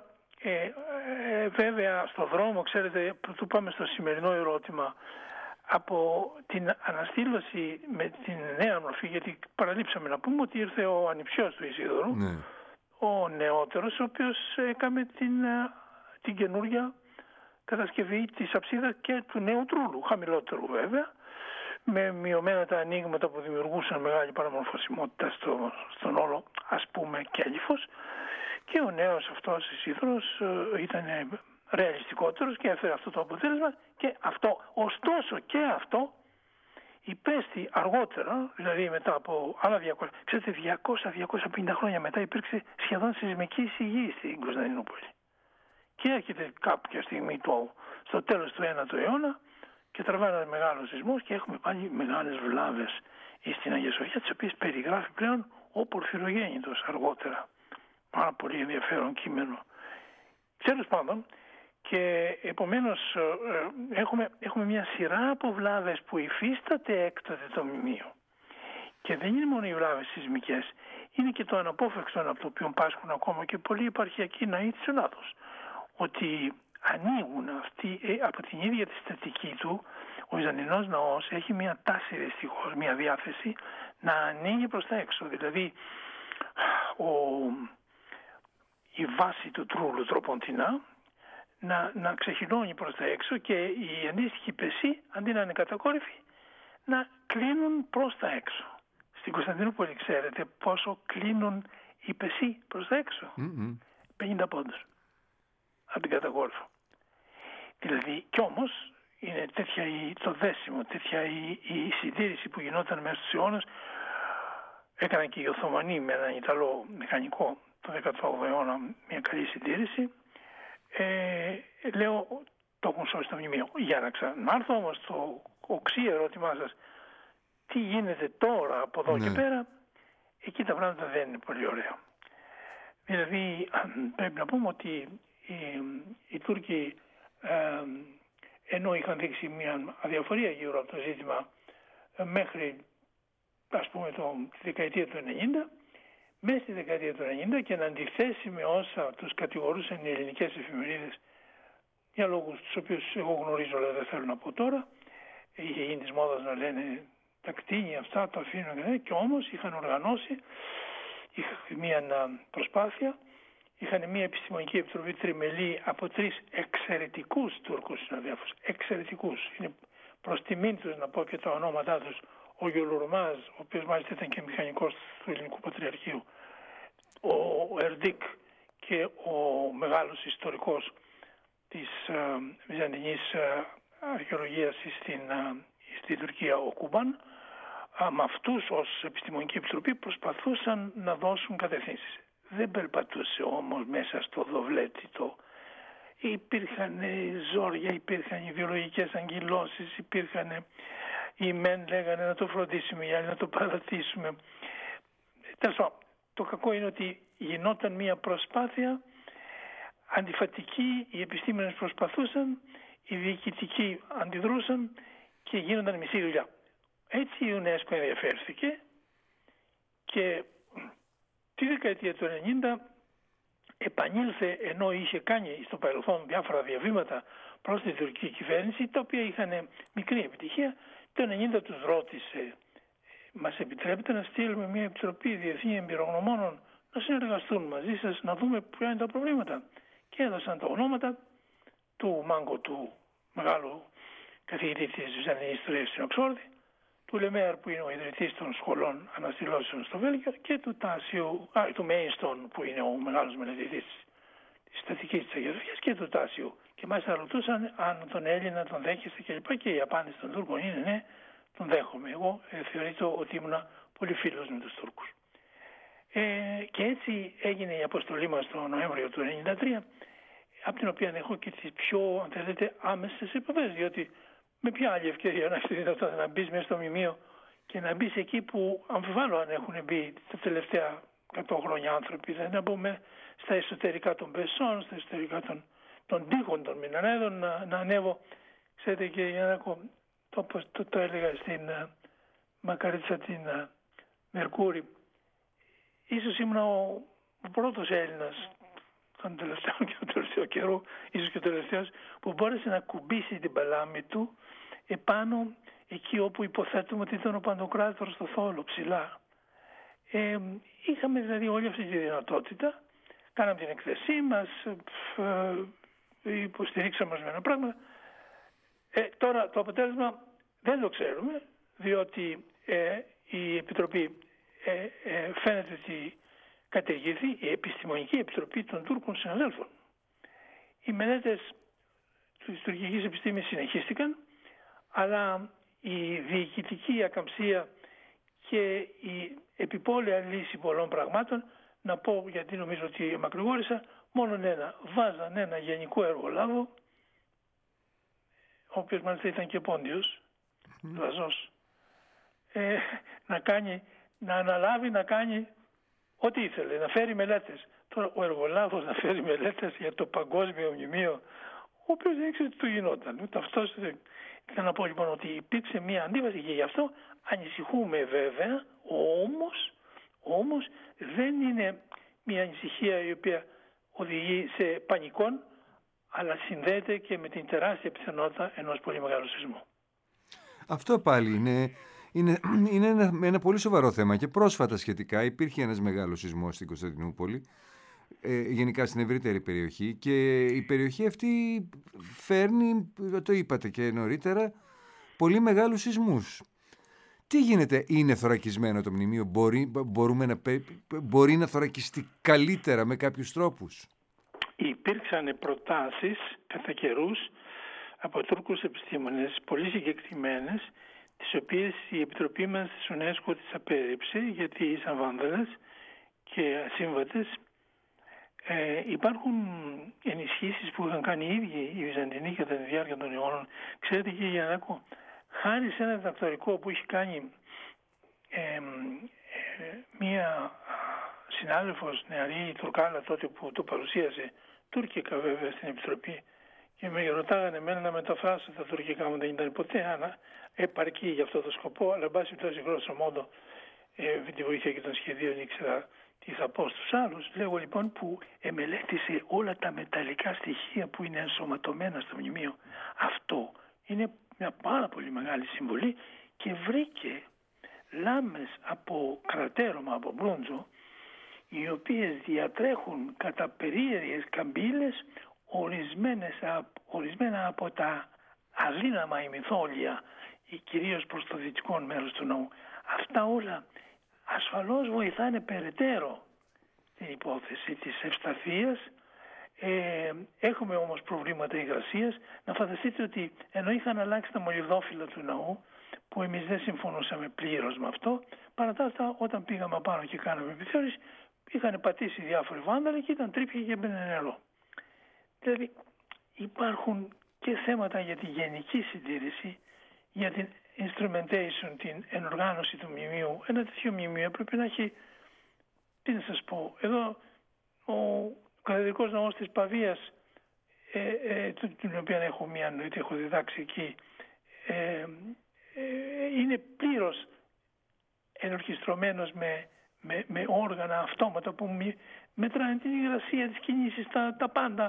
βέβαια στο δρόμο, ξέρετε, πρωτού πάμε στο σημερινό ερώτημα, από την αναστήλωση με την νέα μορφή, γιατί παραλείψαμε να πούμε ότι ήρθε ο ανιψιός του Ισίδωρου, ναι, ο νεότερος, ο οποίος έκαμε την καινούργια κατασκευή της αψίδας και του νέου τρούλου, χαμηλότερου βέβαια, με μειωμένα τα ανοίγματα που δημιουργούσαν μεγάλη παραμορφωσιμότητα στον όλο, ας πούμε, κέλυφος, και ο νέος αυτός Ισίδωρος ήταν ρεαλιστικότερος και έφερε αυτό το αποτέλεσμα, και αυτό, ωστόσο και αυτό υπέστη αργότερα, δηλαδή μετά από άλλα 200-250 χρόνια μετά, υπήρξε σχεδόν σεισμική εισηγή στην Κωνσταντινούπολη. Και έρχεται κάποια στιγμή στο τέλος του 9ου αιώνα και τραβάει ένα μεγάλο σεισμός και έχουμε πάλι μεγάλες βλάβες στην Αγία Σοφία, τις οποίες περιγράφει πλέον ο Πορφυρογέννητος αργότερα. Πάρα πολύ ενδιαφέρον κείμενο. Τέλος πάντων, και επομένως έχουμε μια σειρά από βλάβες που υφίσταται έκτοτε το μνημείο. Και δεν είναι μόνο οι βλάβες σεισμικές, είναι και το αναπόφευκτο από το οποίο πάσχουν ακόμα και πολλοί επαρχιακοί ναοί της Ελλάδος. Ότι ανοίγουν αυτοί, από την ίδια τη στατική του, ο Βυζαντινός ναός έχει μια τάση, δυστυχώς, μια διάθεση να ανοίγει προς τα έξω. Δηλαδή η βάση του τρούλου τροποντινά να ξεχυλώνει προς τα έξω, και οι αντίστοιχοι πεσοί, αντί να είναι κατακόρυφοι, να κλείνουν προς τα έξω. Στην Κωνσταντινούπολη ξέρετε πόσο κλείνουν οι πεσοί προς τα έξω? 50 πόντους από την κατακόρυφο. Δηλαδή, κι όμως είναι τέτοια το δέσιμο, τέτοια η συντήρηση που γινόταν μέσα στους αιώνες. Έκαναν και οι Οθωμανοί με έναν Ιταλό μηχανικό το 18ο αιώνα μια καλή συντήρηση. Λέω, το έχουν σώσει το μνημείο. Για να ξανάρθω όμως στο οξύ ερώτημά σας, τι γίνεται τώρα από εδώ και πέρα, εκεί τα πράγματα δεν είναι πολύ ωραία. Δηλαδή πρέπει να πούμε ότι οι Τούρκοι, ενώ είχαν δείξει μια αδιαφορία γύρω από το ζήτημα μέχρι, ας πούμε, τη δεκαετία του 90, μέσα στη δεκαετία του 90, και να αντιθέσει με όσα τους κατηγορούσαν οι ελληνικές εφημερίδες, για λόγους τους οποίους εγώ γνωρίζω, αλλά δεν θέλω να πω τώρα, είχε γίνει της μόδας να λένε τα κτίνια αυτά, το αφήνουν, και όμως είχαν οργανώσει μια προσπάθεια. Είχαν μια επιστημονική επιτροπή τριμελή από 3 εξαιρετικούς Τούρκους συναδέλφους. Εξαιρετικούς. Είναι προς τιμήν τους να πω και τα ονόματά τους. Ο Γιουλουρμάζ, ο οποίος μάλιστα ήταν και μηχανικός του Ελληνικού Πατριαρχείου, ο Ερντίκ και ο μεγάλος ιστορικός της βυζαντινής αρχαιολογίας στην Τουρκία, ο Κούμπαν, με αυτούς ως επιστημονική επιτροπή προσπαθούσαν να δώσουν κατευθύνσεις. Δεν περπατούσε όμως μέσα στο δοβλέτη το. Υπήρχαν ζόρια, υπήρχαν οι βιολογικές αγκυλώσεις, υπήρχαν οι μεν λέγανε να το φροντίσουμε, οι άλλοι να το παρατήσουμε. Το κακό είναι ότι γινόταν μια προσπάθεια αντιφατική, οι επιστήμονες προσπαθούσαν, οι διοικητικοί αντιδρούσαν και γίνονταν μισή δουλειά. Έτσι η UNESCO ενδιαφέρθηκε και τη δεκαετία του 90 επανήλθε, ενώ είχε κάνει στο παρελθόν διάφορα διαβήματα προς την τουρκική κυβέρνηση, τα οποία είχαν μικρή επιτυχία. Το 90 τους ρώτησε, μας επιτρέπετε να στείλουμε μια επιτροπή διεθνή εμπειρογνωμόνων να συνεργαστούν μαζί σας, να δούμε ποια είναι τα προβλήματα. Και έδωσαν τα ονόματα του Μάγκο, του μεγάλου καθηγητή της Βυζαντινής Ιστορίας στην Οξφόρδη, του Λεμέρ που είναι ο ιδρυτής των σχολών αναστηλώσεων στο Βέλγιο και του Μέινστον που είναι ο μεγάλος μελετητής της στατικής της αγιογραφίας και του Τάσιου. Και μάλιστα ρωτούσαν αν τον Έλληνα τον δέχεστε κλπ. Και η απάντηση των Τούρκων είναι ναι, τον δέχομαι. Εγώ θεωρείται ότι ήμουν πολύ φίλος με τους Τούρκους. Και έτσι έγινε η αποστολή μας το Νοέμβριο του 1993, από την οποία έχω και τις πιο, αν θέλετε, άμεσες επαφές, διότι με ποια άλλη ευκαιρία να έχει δυνατότητα να μπει μέσα στο μνημείο και να μπει εκεί που αμφιβάλλω αν έχουν μπει τα τελευταία 100 χρόνια άνθρωποι. Δηλαδή να μπούμε στα εσωτερικά των Πεσών, στα εσωτερικά των τείχων των Μιναρέδων, να ανέβω. Ξέρετε και Γιάννακο, το έλεγα στην Μακαρίτσα την Μερκούρη. Ίσως ήμουν ο πρώτος Έλληνας τον τελευταίο καιρό, ίσως και ο τελευταίος, που μπόρεσε να κουμπίσει την παλάμη του επάνω εκεί όπου υποθέτουμε ότι ήταν ο Παντοκράτορος στο Θόλο, ψηλά. Είχαμε δηλαδή όλη αυτή τη δυνατότητα, κάναμε την εκθεσή μας, υποστηρίξαμε ορισμένα πράγματα. Τώρα το αποτέλεσμα δεν το ξέρουμε, διότι η Επιτροπή φαίνεται ότι κατεργήθη, η Επιστημονική Επιτροπή των Τούρκων συναδέλφων. Οι μελέτες της τουρκικής επιστήμης συνεχίστηκαν, αλλά η διοικητική ακαμψία και η επιπόλαια λύση πολλών πραγμάτων, να πω γιατί νομίζω ότι μακρηγόρησα, μόνον βάζαν ένα γενικό εργολάβο, ο οποίος μάλιστα ήταν και πόντιος, Λαζός, να αναλάβει να κάνει ό,τι ήθελε, να φέρει μελέτες. Τώρα ο εργολάβος να φέρει μελέτες για το παγκόσμιο μνημείο, ο οποίος δεν ήξερε τι του γινόταν. Ούτε αυτός. Θέλω να πω λοιπόν ότι υπήρξε μια αντίβαση και γι' αυτό ανησυχούμε βέβαια, όμως δεν είναι μια ανησυχία η οποία οδηγεί σε πανικών, αλλά συνδέεται και με την τεράστια πιθανότητα ενός πολύ μεγάλου σεισμού. Αυτό πάλι είναι ένα πολύ σοβαρό θέμα και πρόσφατα σχετικά υπήρχε ένας μεγάλος σεισμός στην Κωνσταντινούπολη, γενικά στην ευρύτερη περιοχή, και η περιοχή αυτή φέρνει, το είπατε και νωρίτερα, πολύ μεγάλους σεισμούς. Τι γίνεται, είναι θωρακισμένο το μνημείο, μπορεί να θωρακιστεί καλύτερα με κάποιους τρόπους? Υπήρξαν προτάσεις κατά καιρούς από Τούρκους επιστήμονες πολύ συγκεκριμένες, τις οποίες η Επιτροπή μας της UNESCO τις απέρριψε γιατί ήσαν βάνδαλες και ασύμβατες. Υπάρχουν ενισχύσεις που είχαν κάνει οι ίδιοι οι Βυζαντινοί κατά τη διάρκεια των αιώνων. Ξέρετε κύριε Γιαννάκο, χάρη σε ένα διδακτορικό που έχει κάνει μία συνάδελφος νεαρή Τουρκάλα τότε που το παρουσίασε, τουρκικά βέβαια στην Επιτροπή, και με ρωτάγανε εμένα να μεταφράσω τα τουρκικά μου, δεν ήταν ποτέ επαρκή για αυτό το σκοπό, αλλά εν πάση περιπτώσει γρόσο μόντο με τη βοήθεια και των σχεδίων ήξερα τι θα πω στους άλλους. Λέγω λοιπόν που εμελέτησε όλα τα μεταλλικά στοιχεία που είναι ενσωματωμένα στο μνημείο. Αυτό είναι μια πάρα πολύ μεγάλη συμβολή και βρήκε λάμες από κρατέρωμα, από μπρόντζο, οι οποίες διατρέχουν κατά περίεργες καμπύλες ορισμένα από τα αδύναμα ημιθόλια, κυρίως προς το δυτικό μέρος του ναού. Αυτά όλα ασφαλώς βοηθάνε περαιτέρω την υπόθεση της ευσταθίας. Έχουμε όμως προβλήματα υγρασίας. Να φανταστείτε ότι ενώ είχαν αλλάξει τα μολυβδόφυλλα του ναού, που εμείς δεν συμφωνούσαμε πλήρως με αυτό, παρά τα αυτά, όταν πήγαμε πάνω και κάναμε επιθεώρηση, είχαν πατήσει διάφοροι βάνδαλοι και ήταν τρύπια και έμπαινε νερό. Δηλαδή υπάρχουν και θέματα για τη γενική συντήρηση, για την instrumentation, την ενοργάνωση του μνημείου. Ένα τέτοιο μνημείο πρέπει να έχει, τι να σας πω, εδώ ο Καθεδρικός Ναός της Παβίας, την οποία έχω μία νοήτη, έχω διδάξει εκεί, είναι πλήρως ενορχιστρωμένος με όργανα αυτόματα που μετράνε την υγρασία, τις κινήσεις, τα πάντα,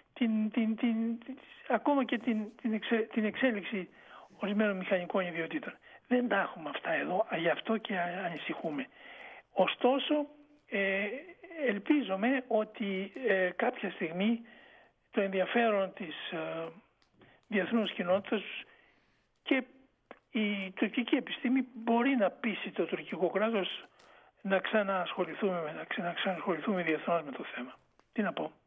ακόμα και την εξέλιξη ορισμένων μηχανικών ιδιοτήτων. Δεν τα έχουμε αυτά εδώ, γι' αυτό και ανησυχούμε. Ωστόσο, ελπίζομαι ότι κάποια στιγμή το ενδιαφέρον της διεθνούς κοινότητας και η τουρκική επιστήμη μπορεί να πείσει το τουρκικό κράτος να ξανασχοληθούμε διεθνώς με το θέμα. Τι να πω.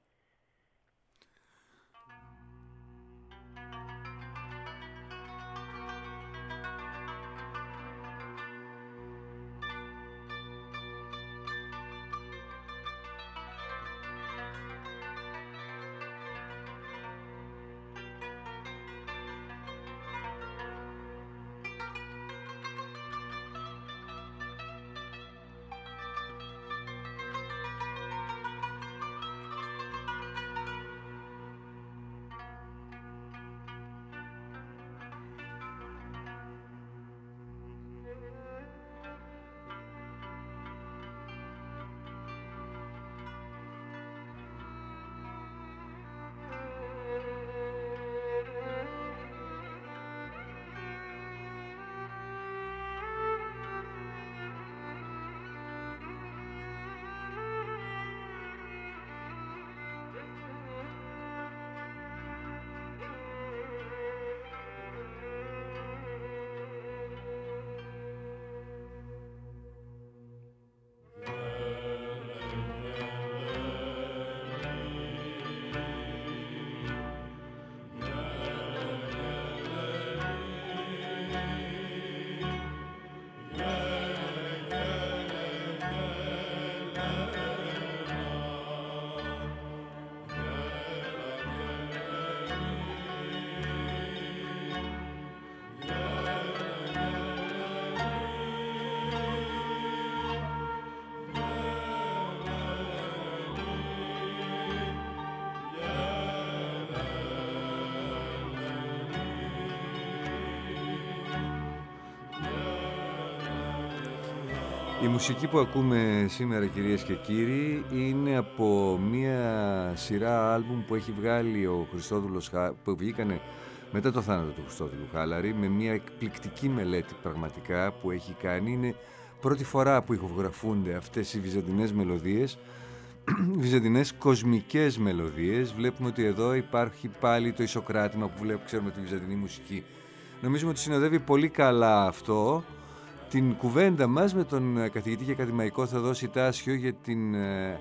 Η μουσική που ακούμε σήμερα, κυρίες και κύριοι, είναι από μια σειρά άλμπουμ που έχει βγάλει ο Χριστόδουλος, που βγήκανε μετά το θάνατο του Χριστόδουλου Χάλαρη, με μια εκπληκτική μελέτη πραγματικά που έχει κάνει. Είναι πρώτη φορά που ηχογραφούνται αυτές οι βυζαντινές μελωδίες, βυζαντινές κοσμικές μελωδίες. Βλέπουμε ότι εδώ υπάρχει πάλι το ισοκράτημα που ξέρουμε τη βυζαντινή μουσική. Νομίζουμε ότι συνοδεύει πολύ καλά αυτό την κουβέντα μας με τον καθηγητή και ακαδημαϊκό Θεοδόση Τάσιο για την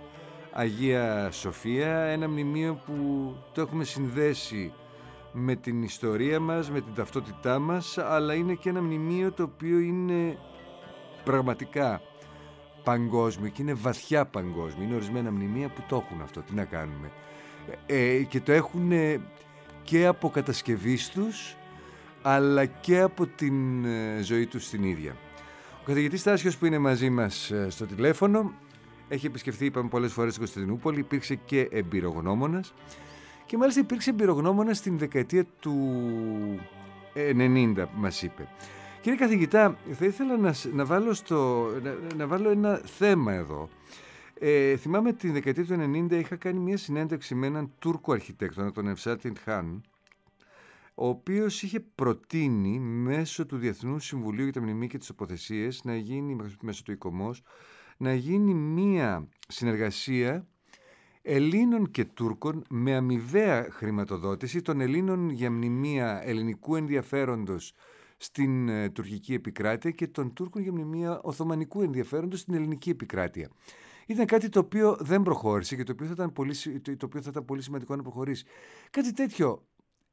Αγία Σοφία, ένα μνημείο που το έχουμε συνδέσει με την ιστορία μας, με την ταυτότητά μας, αλλά είναι και ένα μνημείο το οποίο είναι πραγματικά παγκόσμιο και είναι βαθιά παγκόσμιο. Είναι ορισμένα μνημεία που το έχουν αυτό, τι να κάνουμε, και το έχουν και από κατασκευής τους, αλλά και από την ζωή τους την ίδια. Ο καθηγητής Τάσιος, που είναι μαζί μας στο τηλέφωνο, έχει επισκεφθεί, είπαμε, πολλές φορές στην Κωνσταντινούπολη, υπήρξε και εμπειρογνώμονας και μάλιστα υπήρξε εμπειρογνώμονας στην δεκαετία του 90, μας είπε. Κύριε καθηγητά, θα ήθελα να βάλω ένα θέμα εδώ. Θυμάμαι την δεκαετία του 90 είχα κάνει μια συνέντευξη με έναν Τούρκο αρχιτέκτονα, τον Ευσάτιν Χάν, ο οποίος είχε προτείνει μέσω του Διεθνούς Συμβουλίου για τα Μνημεία και τις Τοποθεσίες να γίνει, μέσω του ΙΚΟΜΟΣ, να γίνει μία συνεργασία Ελλήνων και Τούρκων με αμοιβαία χρηματοδότηση, των Ελλήνων για μνημεία ελληνικού ενδιαφέροντος στην τουρκική επικράτεια και των Τούρκων για μνημεία οθωμανικού ενδιαφέροντος στην ελληνική επικράτεια. Ήταν κάτι το οποίο δεν προχώρησε και το οποίο θα ήταν πολύ σημαντικό να προχωρήσει. Κάτι τέτοιο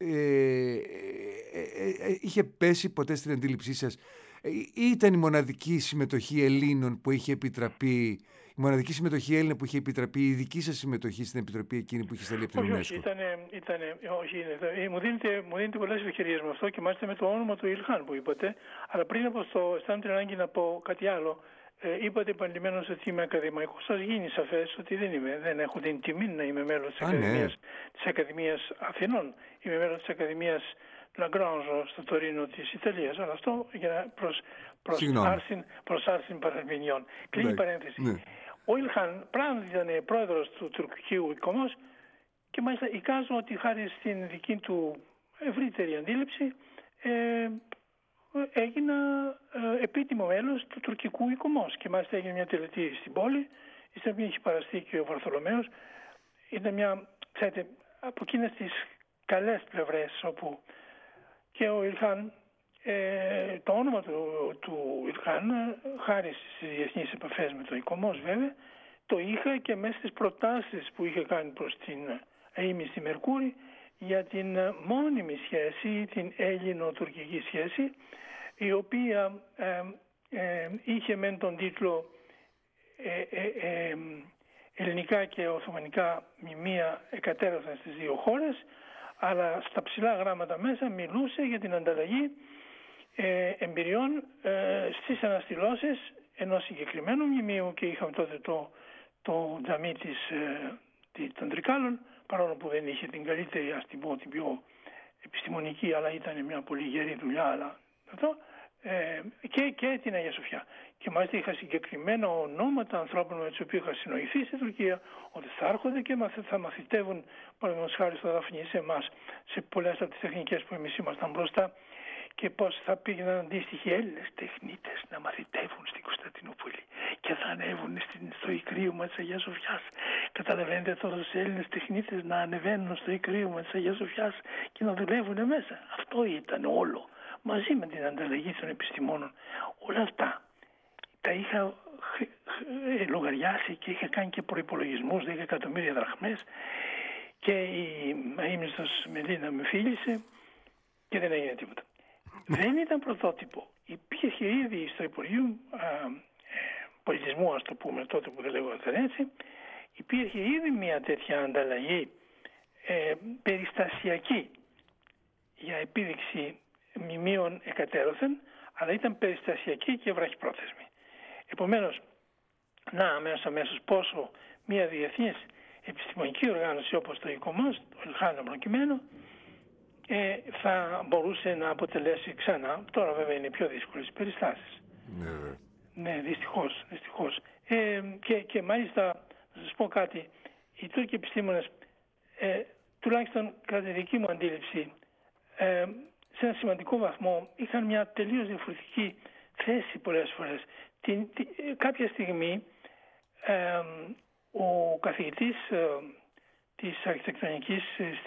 είχε πέσει ποτέ στην αντίληψή σας? Ήταν η μοναδική συμμετοχή Ελλήνων που είχε επιτραπεί, η μοναδική συμμετοχή Έλληνα που είχε επιτραπεί, η δική σας συμμετοχή στην επιτροπή εκείνη που είχε σταλεί από την UNESCO? Όχι, μου δίνετε πολλές ευκαιρίες με αυτό και μάλιστα με το όνομα του Ιλχάν που είπατε. Αλλά πριν από αυτό, αισθάνομαι την ανάγκη να πω κάτι άλλο. Είπατε επανειλημμένως ότι είμαι ακαδημαϊκός. Σας γίνει σαφές ότι δεν είμαι. Δεν έχω την τιμή να είμαι μέλος της Ακαδημίας Αθηνών. Είμαι μέλος της Ακαδημίας Λαγκράνζο στο Τωρίνο της Ιταλίας. Αλλά αυτό για προς άρσιν παρερμηνιών. Κλείνει η παρένθεση. Ναι. Ο Ιλχάν πράγματι ήταν πρόεδρος του τουρκικού οικομός και μάλιστα εικάζω ότι χάρη στην δική του ευρύτερη αντίληψη έγινα επίτιμο μέλος του τουρκικού οικομός και μάλιστα έγινε μια τελετή στην πόλη, στην οποία είχε παραστεί και ο Βαρθολομαίος. Ήταν μια, ξέρετε, από εκείνες τις καλές πλευρές όπου και ο Ιλχάν, το όνομα του Ιλχάν, χάρη στις διεθνείς επαφές με το οικομός βέβαια, το είχα και μέσα στις προτάσεις που είχε κάνει προς την αείμνηστη στη Μερκούρη για την μόνιμη σχέση, την Έλληνο-τουρκική σχέση, η οποία είχε μεν τον τίτλο ελληνικά και οθωμανικά μνημεία εκατέρωθεν στις δύο χώρες, αλλά στα ψηλά γράμματα μέσα μιλούσε για την ανταλλαγή εμπειριών στις αναστηλώσεις ενός συγκεκριμένου μνημείου και είχαμε τότε το τζαμί των Τρικάλων, παρόλο που δεν είχε την καλύτερη, ας την πω, την πιο επιστημονική, αλλά ήταν μια πολύ γερή δουλειά, αλλά αυτό, και την Αγία Σοφιά. Και μάλιστα είχα συγκεκριμένα ονόματα ανθρώπων με τους οποίους είχα συνοηθεί στην Τουρκία, ότι θα έρχονται και θα μαθητεύουν, παραδείγματος χάρη στο Δαφνί, σε εμάς, σε πολλές από τις τεχνικές που εμείς ήμασταν μπροστά, και πώς θα πήγαιναν αντίστοιχοι Έλληνες τεχνίτες να μαθητεύουν στην Κωνσταντινούπολη και θα ανέβουν στο Ικρίωμα της Αγίας Σοφιάς. Καταλαβαίνετε τώρα τους Έλληνες τεχνίτες να ανεβαίνουν στο Ικρίωμα της Αγίας Σοφιάς και να δουλεύουν μέσα. Αυτό ήταν όλο, μαζί με την ανταλλαγή των επιστημόνων. Όλα αυτά τα είχα λογαριάσει και είχα κάνει και προϋπολογισμούς, 10 εκατομμύρια δραχμές, και η αείμνηστος Μελίνα με φίλησε και δεν έγινε τίποτα. Δεν ήταν πρωτότυπο. Υπήρχε ήδη στο Υπουργείο Πολιτισμού, ας το πούμε, τότε που δεν λέγονταν έτσι, υπήρχε ήδη μια τέτοια ανταλλαγή περιστασιακή για επίδειξη μνημείων εκατέρωθεν, αλλά ήταν περιστασιακή και βραχυπρόθεσμη. Επομένως, αμέσως πόσο μια διεθνής επιστημονική οργάνωση όπως το ΙΚΟΜΟΣ, το Ιλχάν προκειμένου, θα μπορούσε να αποτελέσει ξανά. Τώρα βέβαια είναι πιο δύσκολες περιστάσεις. Ναι, δυστυχώς. Και μάλιστα, να σας πω κάτι, οι Τούρκοι επιστήμονες, τουλάχιστον κατά τη δική μου αντίληψη, σε ένα σημαντικό βαθμό είχαν μια τελείως διαφορετική θέση πολλές φορές. Κάποια στιγμή ο καθηγητής της αρχιτεκτονικής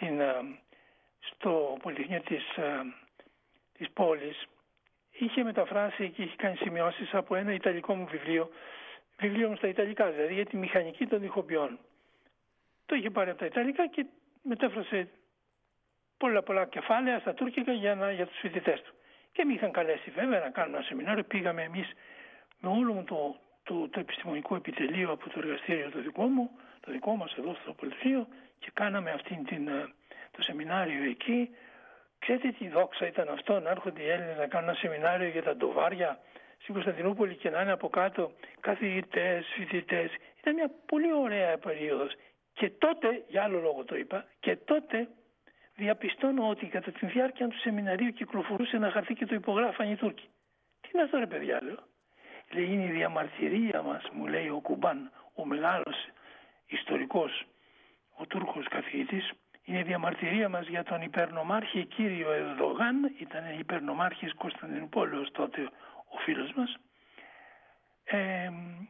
στο Πολυτεχνείο της πόλης είχε μεταφράσει και είχε κάνει σημειώσεις από ένα ιταλικό μου βιβλίο μου στα ιταλικά, δηλαδή για τη μηχανική των ηχοποιών. Το είχε πάρει από τα ιταλικά και μετέφρασε πολλά κεφάλαια στα τουρκικά για τους φοιτητές του. Και με είχαν καλέσει βέβαια να κάνουμε ένα σεμινάριο. Πήγαμε εμείς με όλο μου το επιστημονικό επιτελείο από το εργαστήριο το δικό μας εδώ στο Πολυτεχνείο, και κάναμε το σεμινάριο εκεί. Ξέρετε τι δόξα ήταν αυτό, να έρχονται οι Έλληνες να κάνουν ένα σεμινάριο για τα ντοβάρια στην Κωνσταντινούπολη και να είναι από κάτω καθηγητές, φοιτητές. Ήταν μια πολύ ωραία περίοδος. Και τότε, για άλλο λόγο το είπα, και τότε διαπιστώνω ότι κατά τη διάρκεια του σεμιναρίου κυκλοφορούσε ένα χαρτί και το υπογράφαν οι Τούρκοι. Τι είναι αυτό ρε παιδιά, λέω. Λέει, είναι η διαμαρτυρία μας, μου λέει ο Κουμπάν, ο μεγάλος ιστορικός, ο Τούρκος καθηγητής, είναι η διαμαρτυρία μας για τον υπερνομάρχη κύριο Ερδογάν, ήταν υπερνομάρχης Κωνσταντινούπολης τότε ο φίλος μας, ο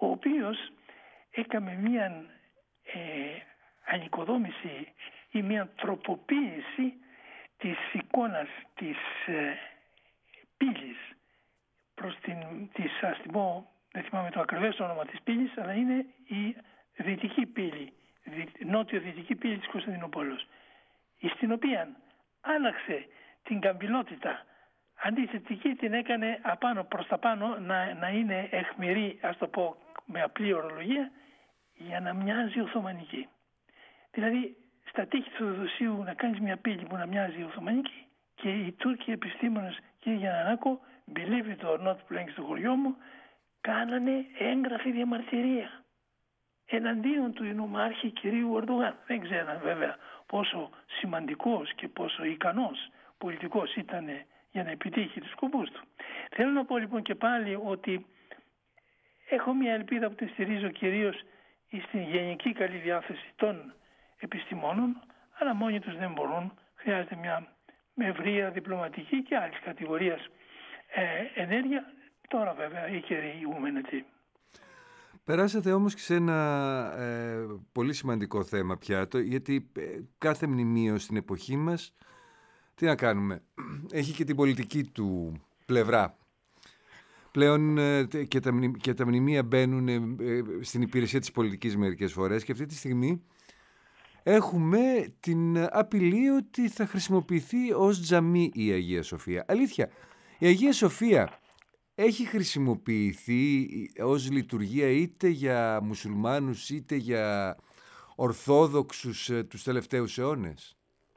ο οποίος έκαμε μια ανοικοδόμηση ή μια τροποποίηση της εικόνας της πύλης προς της, ας την πω, δεν θυμάμαι το ακριβές όνομα της πύλης, αλλά είναι η δυτική πύλη, νότιο-δυτική πύλη της Κωνσταντινούπολης, στην οποία άλλαξε την καμπυλότητα. Αντιθετική την έκανε απάνω προς τα πάνω να είναι αιχμηρή, ας το πω με απλή ορολογία, για να μοιάζει οθωμανική. Δηλαδή, στα τείχη του Θεοδοσίου να κάνεις μια πύλη που να μοιάζει οθωμανική, και οι Τούρκοι επιστήμονες, κύριε Γιαννάκο, believe it or not, που λένε στο χωριό μου, κάνανε έγγραφη διαμαρτυρία εναντίον του νομάρχη κυρίου Ερντογάν. Δεν ξέραν βέβαια πόσο σημαντικός και πόσο ικανός πολιτικός ήταν για να επιτύχει τους σκοπούς του. Θέλω να πω λοιπόν και πάλι ότι έχω μια ελπίδα που την στηρίζω κυρίως στην γενική καλή διάθεση των επιστημόνων, αλλά μόνοι τους δεν μπορούν. Χρειάζεται μια ευρεία διπλωματική και άλλης κατηγορίας ενέργεια. Τώρα βέβαια η καιρή ηγούμενη. Περάσατε όμως και σε ένα πολύ σημαντικό θέμα πια, γιατί κάθε μνημείο στην εποχή μας, τι να κάνουμε, έχει και την πολιτική του πλευρά. Πλέον και τα μνημεία μπαίνουν στην υπηρεσία της πολιτικής μερικές φορές, και αυτή τη στιγμή έχουμε την απειλή ότι θα χρησιμοποιηθεί ως τζαμί η Αγία Σοφία. Αλήθεια, η Αγία Σοφία έχει χρησιμοποιηθεί ως λειτουργία είτε για μουσουλμάνους είτε για ορθόδοξους τους τελευταίους αιώνες?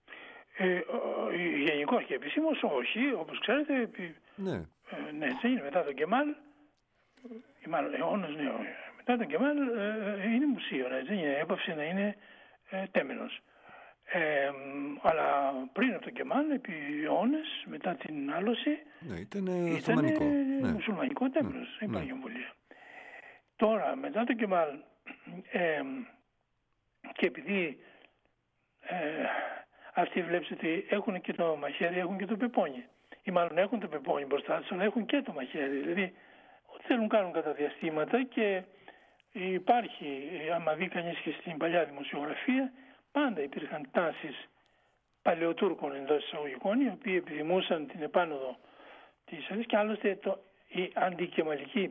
Γενικώς και επισήμως όχι, όπως ξέρετε. Ναι, έτσι είναι. Μετά τον Κεμάλ, μάλλον αιώνες, ναι, μετά τον Κεμάλ είναι μουσείο, έτσι είναι, έπαυσε να είναι τέμενος. Αλλά πριν από τον Κεμάλ, επί αιώνες, μετά την άλωση, ήταν οθωμανικό, μουσουλμανικό τέμενος, δεν υπάρχει αμφιβολία. Τώρα, μετά τον Κεμάλ, και επειδή αυτοί βλέπετε ότι έχουν και το μαχαίρι, έχουν και το πεπόνι. Ή μάλλον έχουν το πεπόνι μπροστά τους, αλλά έχουν και το μαχαίρι. Δηλαδή, ό,τι θέλουν κάνουν κατά διαστήματα, και υπάρχει, άμα δει κανείς και στην παλιά δημοσιογραφία, πάντα υπήρχαν τάσεις παλαιοτούρκων εντός εισαγωγικών, οι οποίοι επιθυμούσαν την επάνωδο της Ελλάδας, και άλλωστε η αντικεμαλική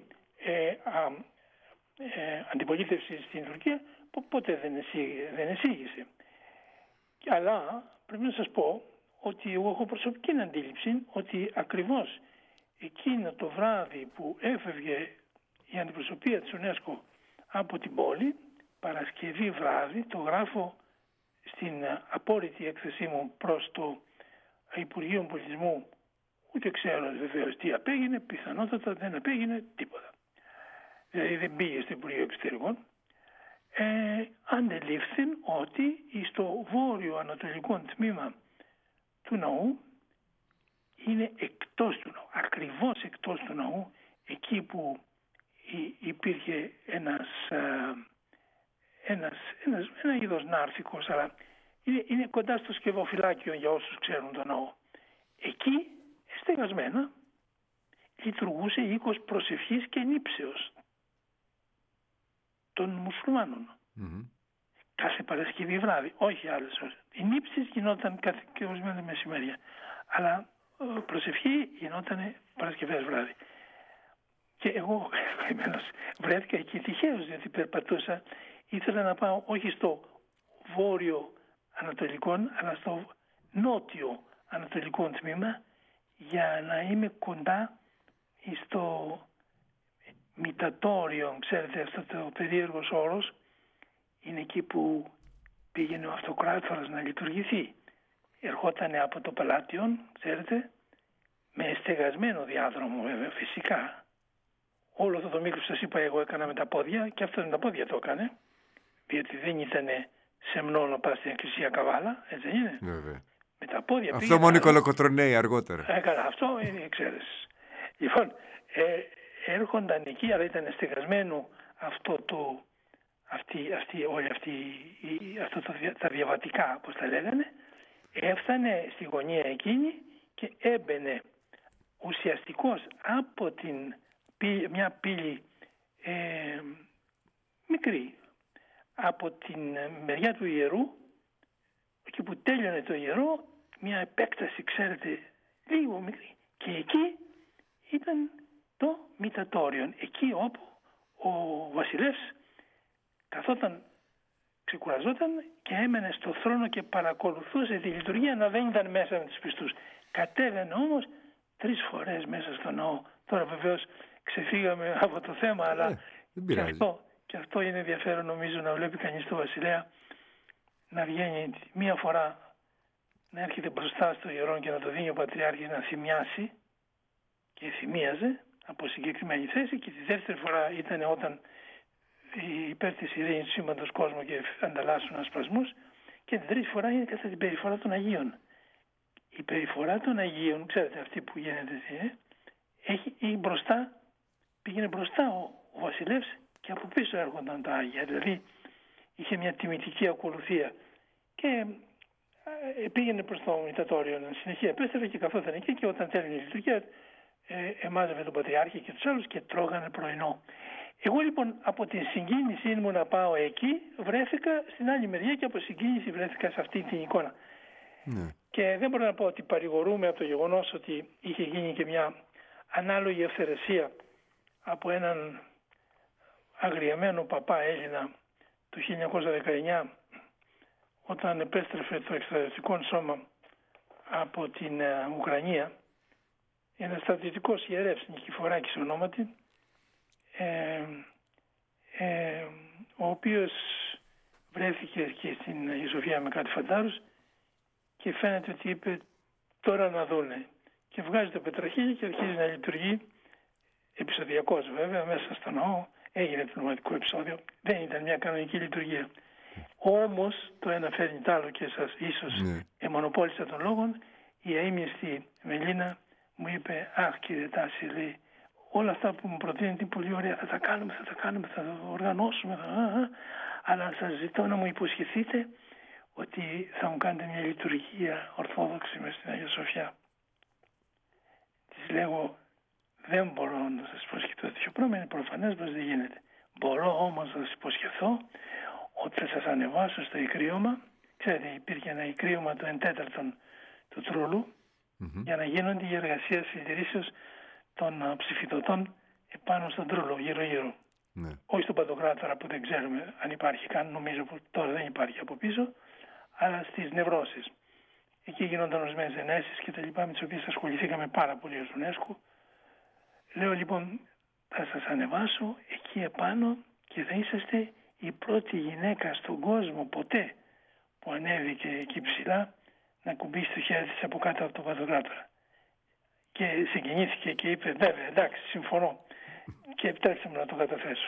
αντιπολίτευση στην Τουρκία ποτέ δεν εισήγησε. Αλλά πρέπει να σας πω ότι εγώ έχω προσωπική αντίληψη ότι ακριβώς εκείνο το βράδυ που έφευγε η αντιπροσωπεία της UNESCO από την πόλη, Παρασκευή βράδυ, το γράφω στην απόρριτη έκθεσή μου προς το Υπουργείο Πολιτισμού, ούτε ξέρω βεβαίως τι απέγινε, πιθανότατα δεν απέγινε τίποτα. Δηλαδή δεν πήγε στο Υπουργείο Εξωτερικών. Αντελήφθην ότι στο βόρειο-ανατολικό τμήμα του ναού είναι εκτός του ναού, ακριβώς εκτός του ναού, εκεί που υπήρχε ένα είδος νάρθικος, αλλά είναι κοντά στο Σκευοφυλάκιο για όσους ξέρουν το ναό. Εκεί, στεγασμένα, λειτουργούσε οίκος προσευχής και νήψεως των μουσουλμάνων. Κάθε Παρασκευή βράδυ, όχι άλλες ώρες. Οι νήψεις γινόταν και ορισμένα μεσημέρια, αλλά προσευχή γινόταν Παρασκευές βράδυ. Και εγώ βρέθηκα εκεί τυχαίως, διότι περπατούσα. Ήθελα να πάω όχι στο βόρειο ανατολικό, αλλά στο νότιο ανατολικό τμήμα, για να είμαι κοντά στο μητατόριο. Ξέρετε, αυτό το περίεργος όρος είναι εκεί που πήγαινε ο αυτοκράτορας να λειτουργηθεί. Ερχόταν από το Παλάτιον, ξέρετε, με στεγασμένο διάδρομο βέβαια, φυσικά. Όλο αυτό το μήκος που σας είπα εγώ έκανα με τα πόδια, και αυτό με τα πόδια το έκανε, διότι δεν ήταν σεμνό να πας στην εκκλησία Καβάλα, έτσι δεν είναι? Βέβαια. Με τα πόδια αυτό μόνο οι κολοκοτροναίοι αργότερα. Καλά, αυτό είναι εξαίρεση. Λοιπόν, έρχονταν εκεί, αλλά ήταν στεγασμένο τα διαβατικά, όπως τα λέγανε, έφτανε στη γωνία εκείνη και έμπαινε ουσιαστικώς από μια πύλη μικρή. Από την μεριά του ιερού, εκεί που τέλειωνε το ιερό, μια επέκταση, ξέρετε, λίγο μικρή. Και εκεί ήταν το μητατόριον. Εκεί όπου ο βασιλεύς καθόταν, ξεκουραζόταν και έμενε στο θρόνο και παρακολουθούσε τη λειτουργία, να δεν ήταν μέσα με τους πιστούς. Κατέβαινε όμως 3 φορές μέσα στο ναό. Τώρα βεβαίως ξεφύγαμε από το θέμα, αλλά και αυτό είναι ενδιαφέρον, νομίζω, να βλέπει κανείς το βασιλέα να βγαίνει μία φορά, να έρχεται μπροστά στο ιερόν και να το δίνει ο Πατριάρχης να θυμιάσει, και θυμίαζε από συγκεκριμένη θέση, και τη δεύτερη φορά ήταν όταν υπέρ της ειρήνης του σύμπαντος κόσμο και ανταλλάσσουν ασπασμούς, και την τρίτη φορά είναι κατά την περιφορά των Αγίων. Η περιφορά των Αγίων, ξέρετε αυτή που γίνεται, πήγαινε μπροστά ο βασιλεύς και από πίσω έρχονταν τα Άγια. Δηλαδή είχε μια τιμητική ακολουθία και πήγαινε προς το μητατόριο, συνεχεία επέστρεφε και καθόταν εκεί, και όταν τέλειωνε η λειτουργία εμάζευε τον Πατριάρχη και τους άλλους και τρώγανε πρωινό. Εγώ λοιπόν από την συγκίνησή μου να πάω εκεί βρέθηκα στην άλλη μεριά, και από συγκίνηση βρέθηκα σε αυτή την εικόνα. Ναι. Και δεν μπορώ να πω ότι παρηγορούμε από το γεγονός ότι είχε γίνει και μια ανάλογη ευθαιρεσία από έναν αγριεμένο παπά Έλληνα το 1919, όταν επέστρεφε το εκστρατευτικό σώμα από την Ουκρανία. Ένας στρατιωτικός ιερεύς, Νικηφοράκης ονόματι, ο οποίος βρέθηκε και στην Αγία Σοφία με κάτι φαντάρους, και φαίνεται ότι είπε τώρα να δούνε, και βγάζει το πετραχίλι και αρχίζει να λειτουργεί, επεισοδιακός βέβαια, μέσα στο ναό. Έγινε πνευματικό επεισόδιο, δεν ήταν μια κανονική λειτουργία. Όμως το ένα φέρνει τ' άλλο, και σας ίσως εμονοπόλησα των λόγων. Η αείμνηστη Μελίνα μου είπε, αχ κύριε Τάση, λέει, όλα αυτά που μου προτείνετε είναι πολύ ωραία, θα τα κάνουμε, θα τα οργανώσουμε, αλλά σας ζητώ να μου υποσχεθείτε ότι θα μου κάνετε μια λειτουργία ορθόδοξη μες στην Αγία Σοφιά. Της λέγω, δεν μπορώ να σας υποσχεθώ τέτοιο πράγμα, είναι προφανές πως δεν γίνεται. Μπορώ όμως να σας υποσχεθώ ότι θα σας ανεβάσω στο ικρίωμα. Ξέρετε, υπήρχε ένα ικρίωμα του 1/4 του Τρούλου, για να γίνονται οι εργασίες συντηρήσεως των ψηφιδωτών επάνω στον Τρούλο, γύρω-γύρω. Ναι. Όχι στον Παντοκράτορα που δεν ξέρουμε αν υπάρχει καν, νομίζω που τώρα δεν υπάρχει από πίσω, αλλά στις νευρώσεις. Εκεί γίνονταν ορισμένες ενέσεις και τα λοιπά, με τις οποίες ασχοληθήκαμε πάρα πολύ ως UNESCO. Λέω λοιπόν, θα σας ανεβάσω εκεί επάνω και θα είσαστε η πρώτη γυναίκα στον κόσμο ποτέ που ανέβηκε εκεί ψηλά να κουμπίσει το χέρι της από κάτω από τον Παντοκράτορα. Και συγκινήθηκε και είπε, βέβαια, εντάξει, συμφωνώ, και επιτρέψτε μου να το καταθέσω.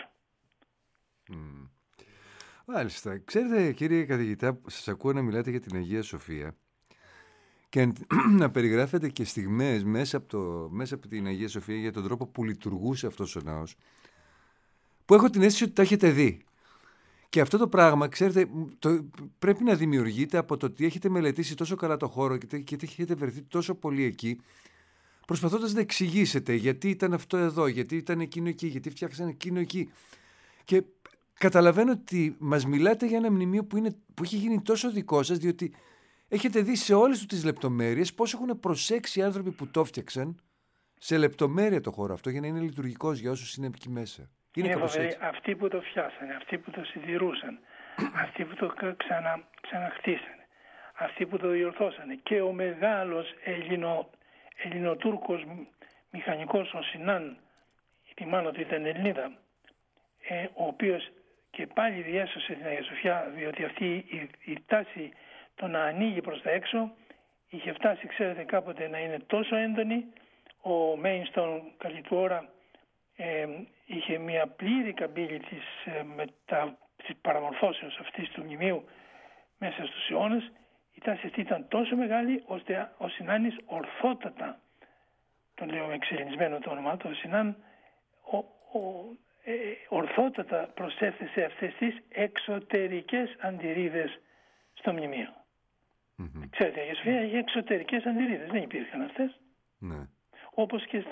Μάλιστα. Ξέρετε, κύριε καθηγητά, σας ακούω να μιλάτε για την Αγία Σοφία και να περιγράφετε και στιγμές μέσα από την Αγία Σοφία για τον τρόπο που λειτουργούσε αυτός ο ναός, που έχω την αίσθηση ότι τα έχετε δει. Και αυτό το πράγμα, ξέρετε, πρέπει να δημιουργείται από το ότι έχετε μελετήσει τόσο καλά το χώρο και έχετε βρεθεί τόσο πολύ εκεί, προσπαθώντας να εξηγήσετε γιατί ήταν αυτό εδώ, γιατί ήταν εκείνο εκεί, γιατί φτιάξαν εκείνο εκεί. Και καταλαβαίνω ότι μας μιλάτε για ένα μνημείο που έχει γίνει τόσο δικό σας, διότι έχετε δει σε όλες τις λεπτομέρειες πώς έχουν προσέξει οι άνθρωποι που το φτιάξαν σε λεπτομέρεια το χώρο αυτό για να είναι λειτουργικός για όσους είναι εκεί μέσα. Είναι φοβεροί αυτοί που το φτιάσανε, αυτοί που το συντηρούσαν, αυτοί που το ξαναχτίσανε, αυτοί που το διορθώσανε, και ο μεγάλος Ελληνοτούρκος μηχανικός, ο Σινάν, μάλλον ότι ήταν Ελληνίδα, ο οποίος και πάλι διέσωσε την Αγία Σοφιά, διότι αυτή η τάση το να ανοίγει προς τα έξω είχε φτάσει, ξέρετε, κάποτε να είναι τόσο έντονη. Ο Μέινστον, καλή του ώρα, είχε μια πλήρη καμπύλη της παραμορφώσεως αυτής του μνημείου μέσα στους αιώνες. Η τάση αυτή ήταν τόσο μεγάλη ώστε ο Σινάνης ορθότατα, τον λέω με εξελινισμένο το όνομά του, ο Σινάν ορθότατα προσέθεσε αυτές τις εξωτερικές αντιρρίδες στο μνημείο. Ξέρετε, η Αγία Σοφία είχε εξωτερικές αντιρρίδες, δεν υπήρχαν αυτές. Όπως και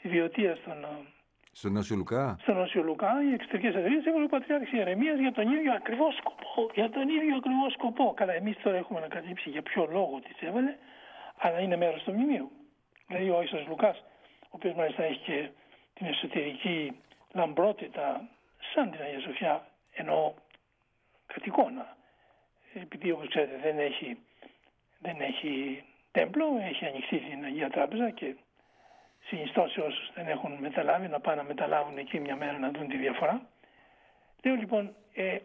στη Βιωτία στον Όσιο Λουκά. Στον Όσιο Λουκά, οι εξωτερικές εταιρείες έβαλε ο Πατριάρχης Ιερεμίας για τον ίδιο ακριβώς σκοπό. Για τον ίδιο ακριβώς σκοπό. Καλά, εμείς τώρα έχουμε ανακαλύψει για ποιο λόγο τις έβαλε, αλλά είναι μέρος του μνημείου. Δηλαδή ο Άγιος Λουκάς, ο οποίος μάλιστα έχει και την εσωτερική λαμπρότητα, σαν την Αγία Σοφιά, εννοώ κατ' εικόνα. Επειδή όπως ξέρετε δεν έχει τέμπλο, έχει ανοιχτεί την Αγία Τράπεζα και συνιστώ σε όσους δεν έχουν μεταλάβει να πάνε να μεταλάβουν εκεί μια μέρα να δουν τη διαφορά. Λέω λοιπόν,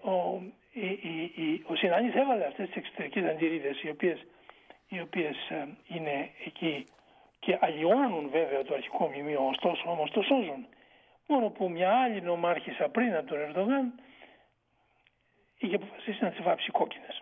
ο Συνάνης έβαλε αυτές τις εξωτερικές αντιρρίδες οι οποίες είναι εκεί και αλλοιώνουν βέβαια το αρχικό μνημείο, ωστόσο όμως το σώζουν. Μόνο που μια άλλη νομάρχησα πριν από τον Ερντογάν είχε αποφασίσει να τις βάψει κόκκινες.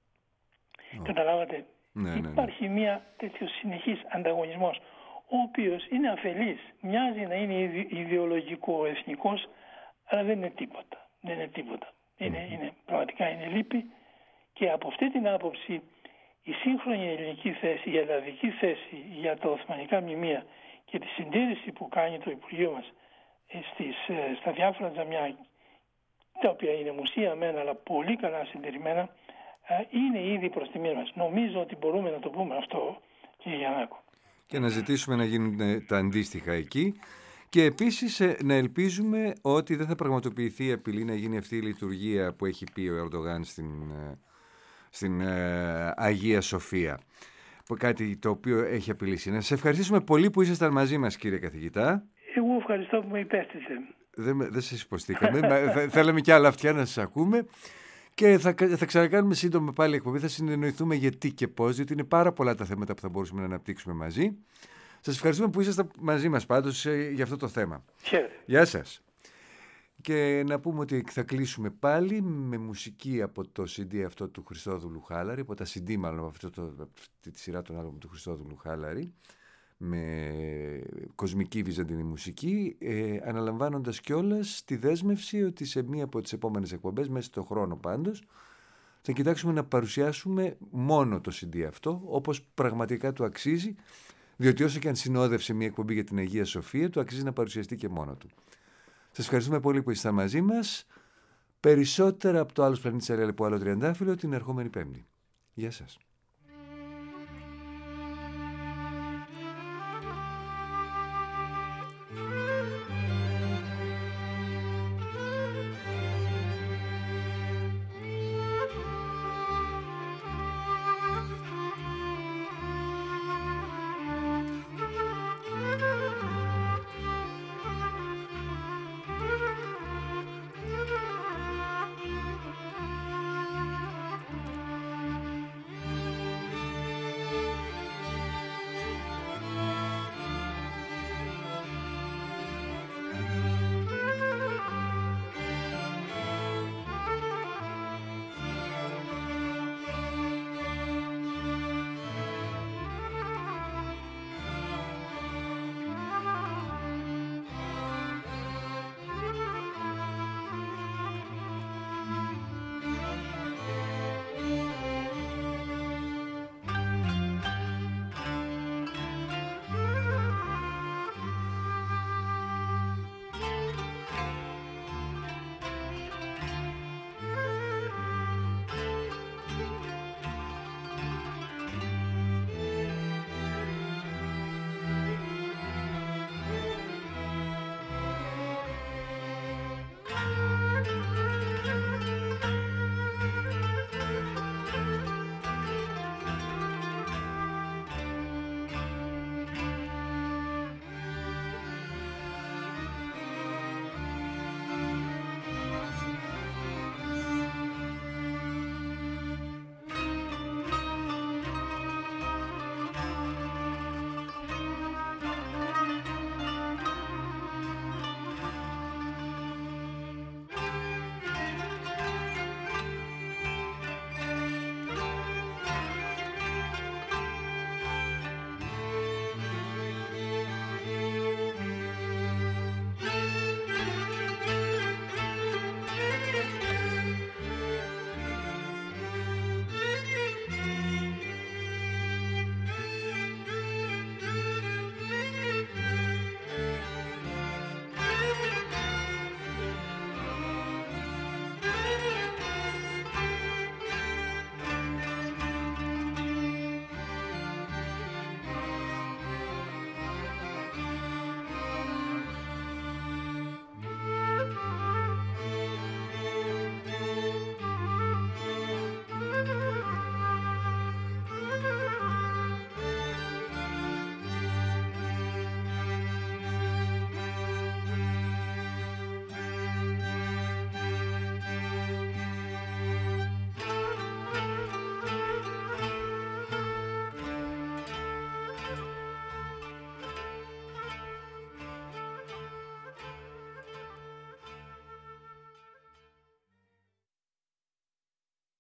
Καταλάβατε, υπάρχει μια τέτοιο συνεχής ανταγωνισμός, ο οποίος είναι αφελής, μοιάζει να είναι ιδεολογικό-εθνικός, αλλά δεν είναι τίποτα. Δεν είναι τίποτα. Πραγματικά είναι λύπη και από αυτή την άποψη η σύγχρονη ελληνική θέση, η ελλαδική θέση για τα οθμανικά μνημεία και τη συντήρηση που κάνει το Υπουργείο μας στα διάφορα τζαμιά, τα οποία είναι μουσεία μένα αλλά πολύ καλά συντηρημένα, είναι ήδη προς τιμή μας. Νομίζω ότι μπορούμε να το πούμε αυτό, κύριε Γιαννάκο. Και να ζητήσουμε να γίνουν τα αντίστοιχα εκεί. Και επίσης να ελπίζουμε ότι δεν θα πραγματοποιηθεί η απειλή να γίνει αυτή η λειτουργία που έχει πει ο Ερντογάν στην Αγία Σοφία. Κάτι το οποίο έχει απειλήσει. Να σας ευχαριστήσουμε πολύ που ήσασταν μαζί μας, κύριε καθηγητά. Εγώ ευχαριστώ που με υπέστησε. Δεν σας υποστήκαμε. Θέλαμε και άλλα αυτιά να σας ακούμε. Και θα ξανακάνουμε σύντομα πάλι εκπομπή. Θα συνεννοηθούμε γιατί και πώς, διότι είναι πάρα πολλά τα θέματα που θα μπορούσαμε να αναπτύξουμε μαζί. Σας ευχαριστούμε που ήσασταν μαζί μας πάντως για αυτό το θέμα. Γεια σας. Και να πούμε ότι θα κλείσουμε πάλι με μουσική από το CD αυτό του Χριστόδουλου Χάλαρη, από τα CD μάλλον, αυτή τη σειρά των άλλων του Χριστόδουλου Χάλαρη, με κοσμική βυζαντινή μουσική, αναλαμβάνοντας κιόλας τη δέσμευση ότι σε μία από τις επόμενες εκπομπές, μέσα στο χρόνο πάντως, θα κοιτάξουμε να παρουσιάσουμε μόνο το CD αυτό, όπως πραγματικά του αξίζει, διότι όσο και αν συνόδευσε μία εκπομπή για την Αγία Σοφία, του αξίζει να παρουσιαστεί και μόνο του. Σας ευχαριστούμε πολύ που ήσασταν μαζί μας. Περισσότερα από το Άλλος Πλανήτης Αριάλεπο Άλλο Τριαντάφυλλο την ερχόμενη Πέμπτη. Γεια σας.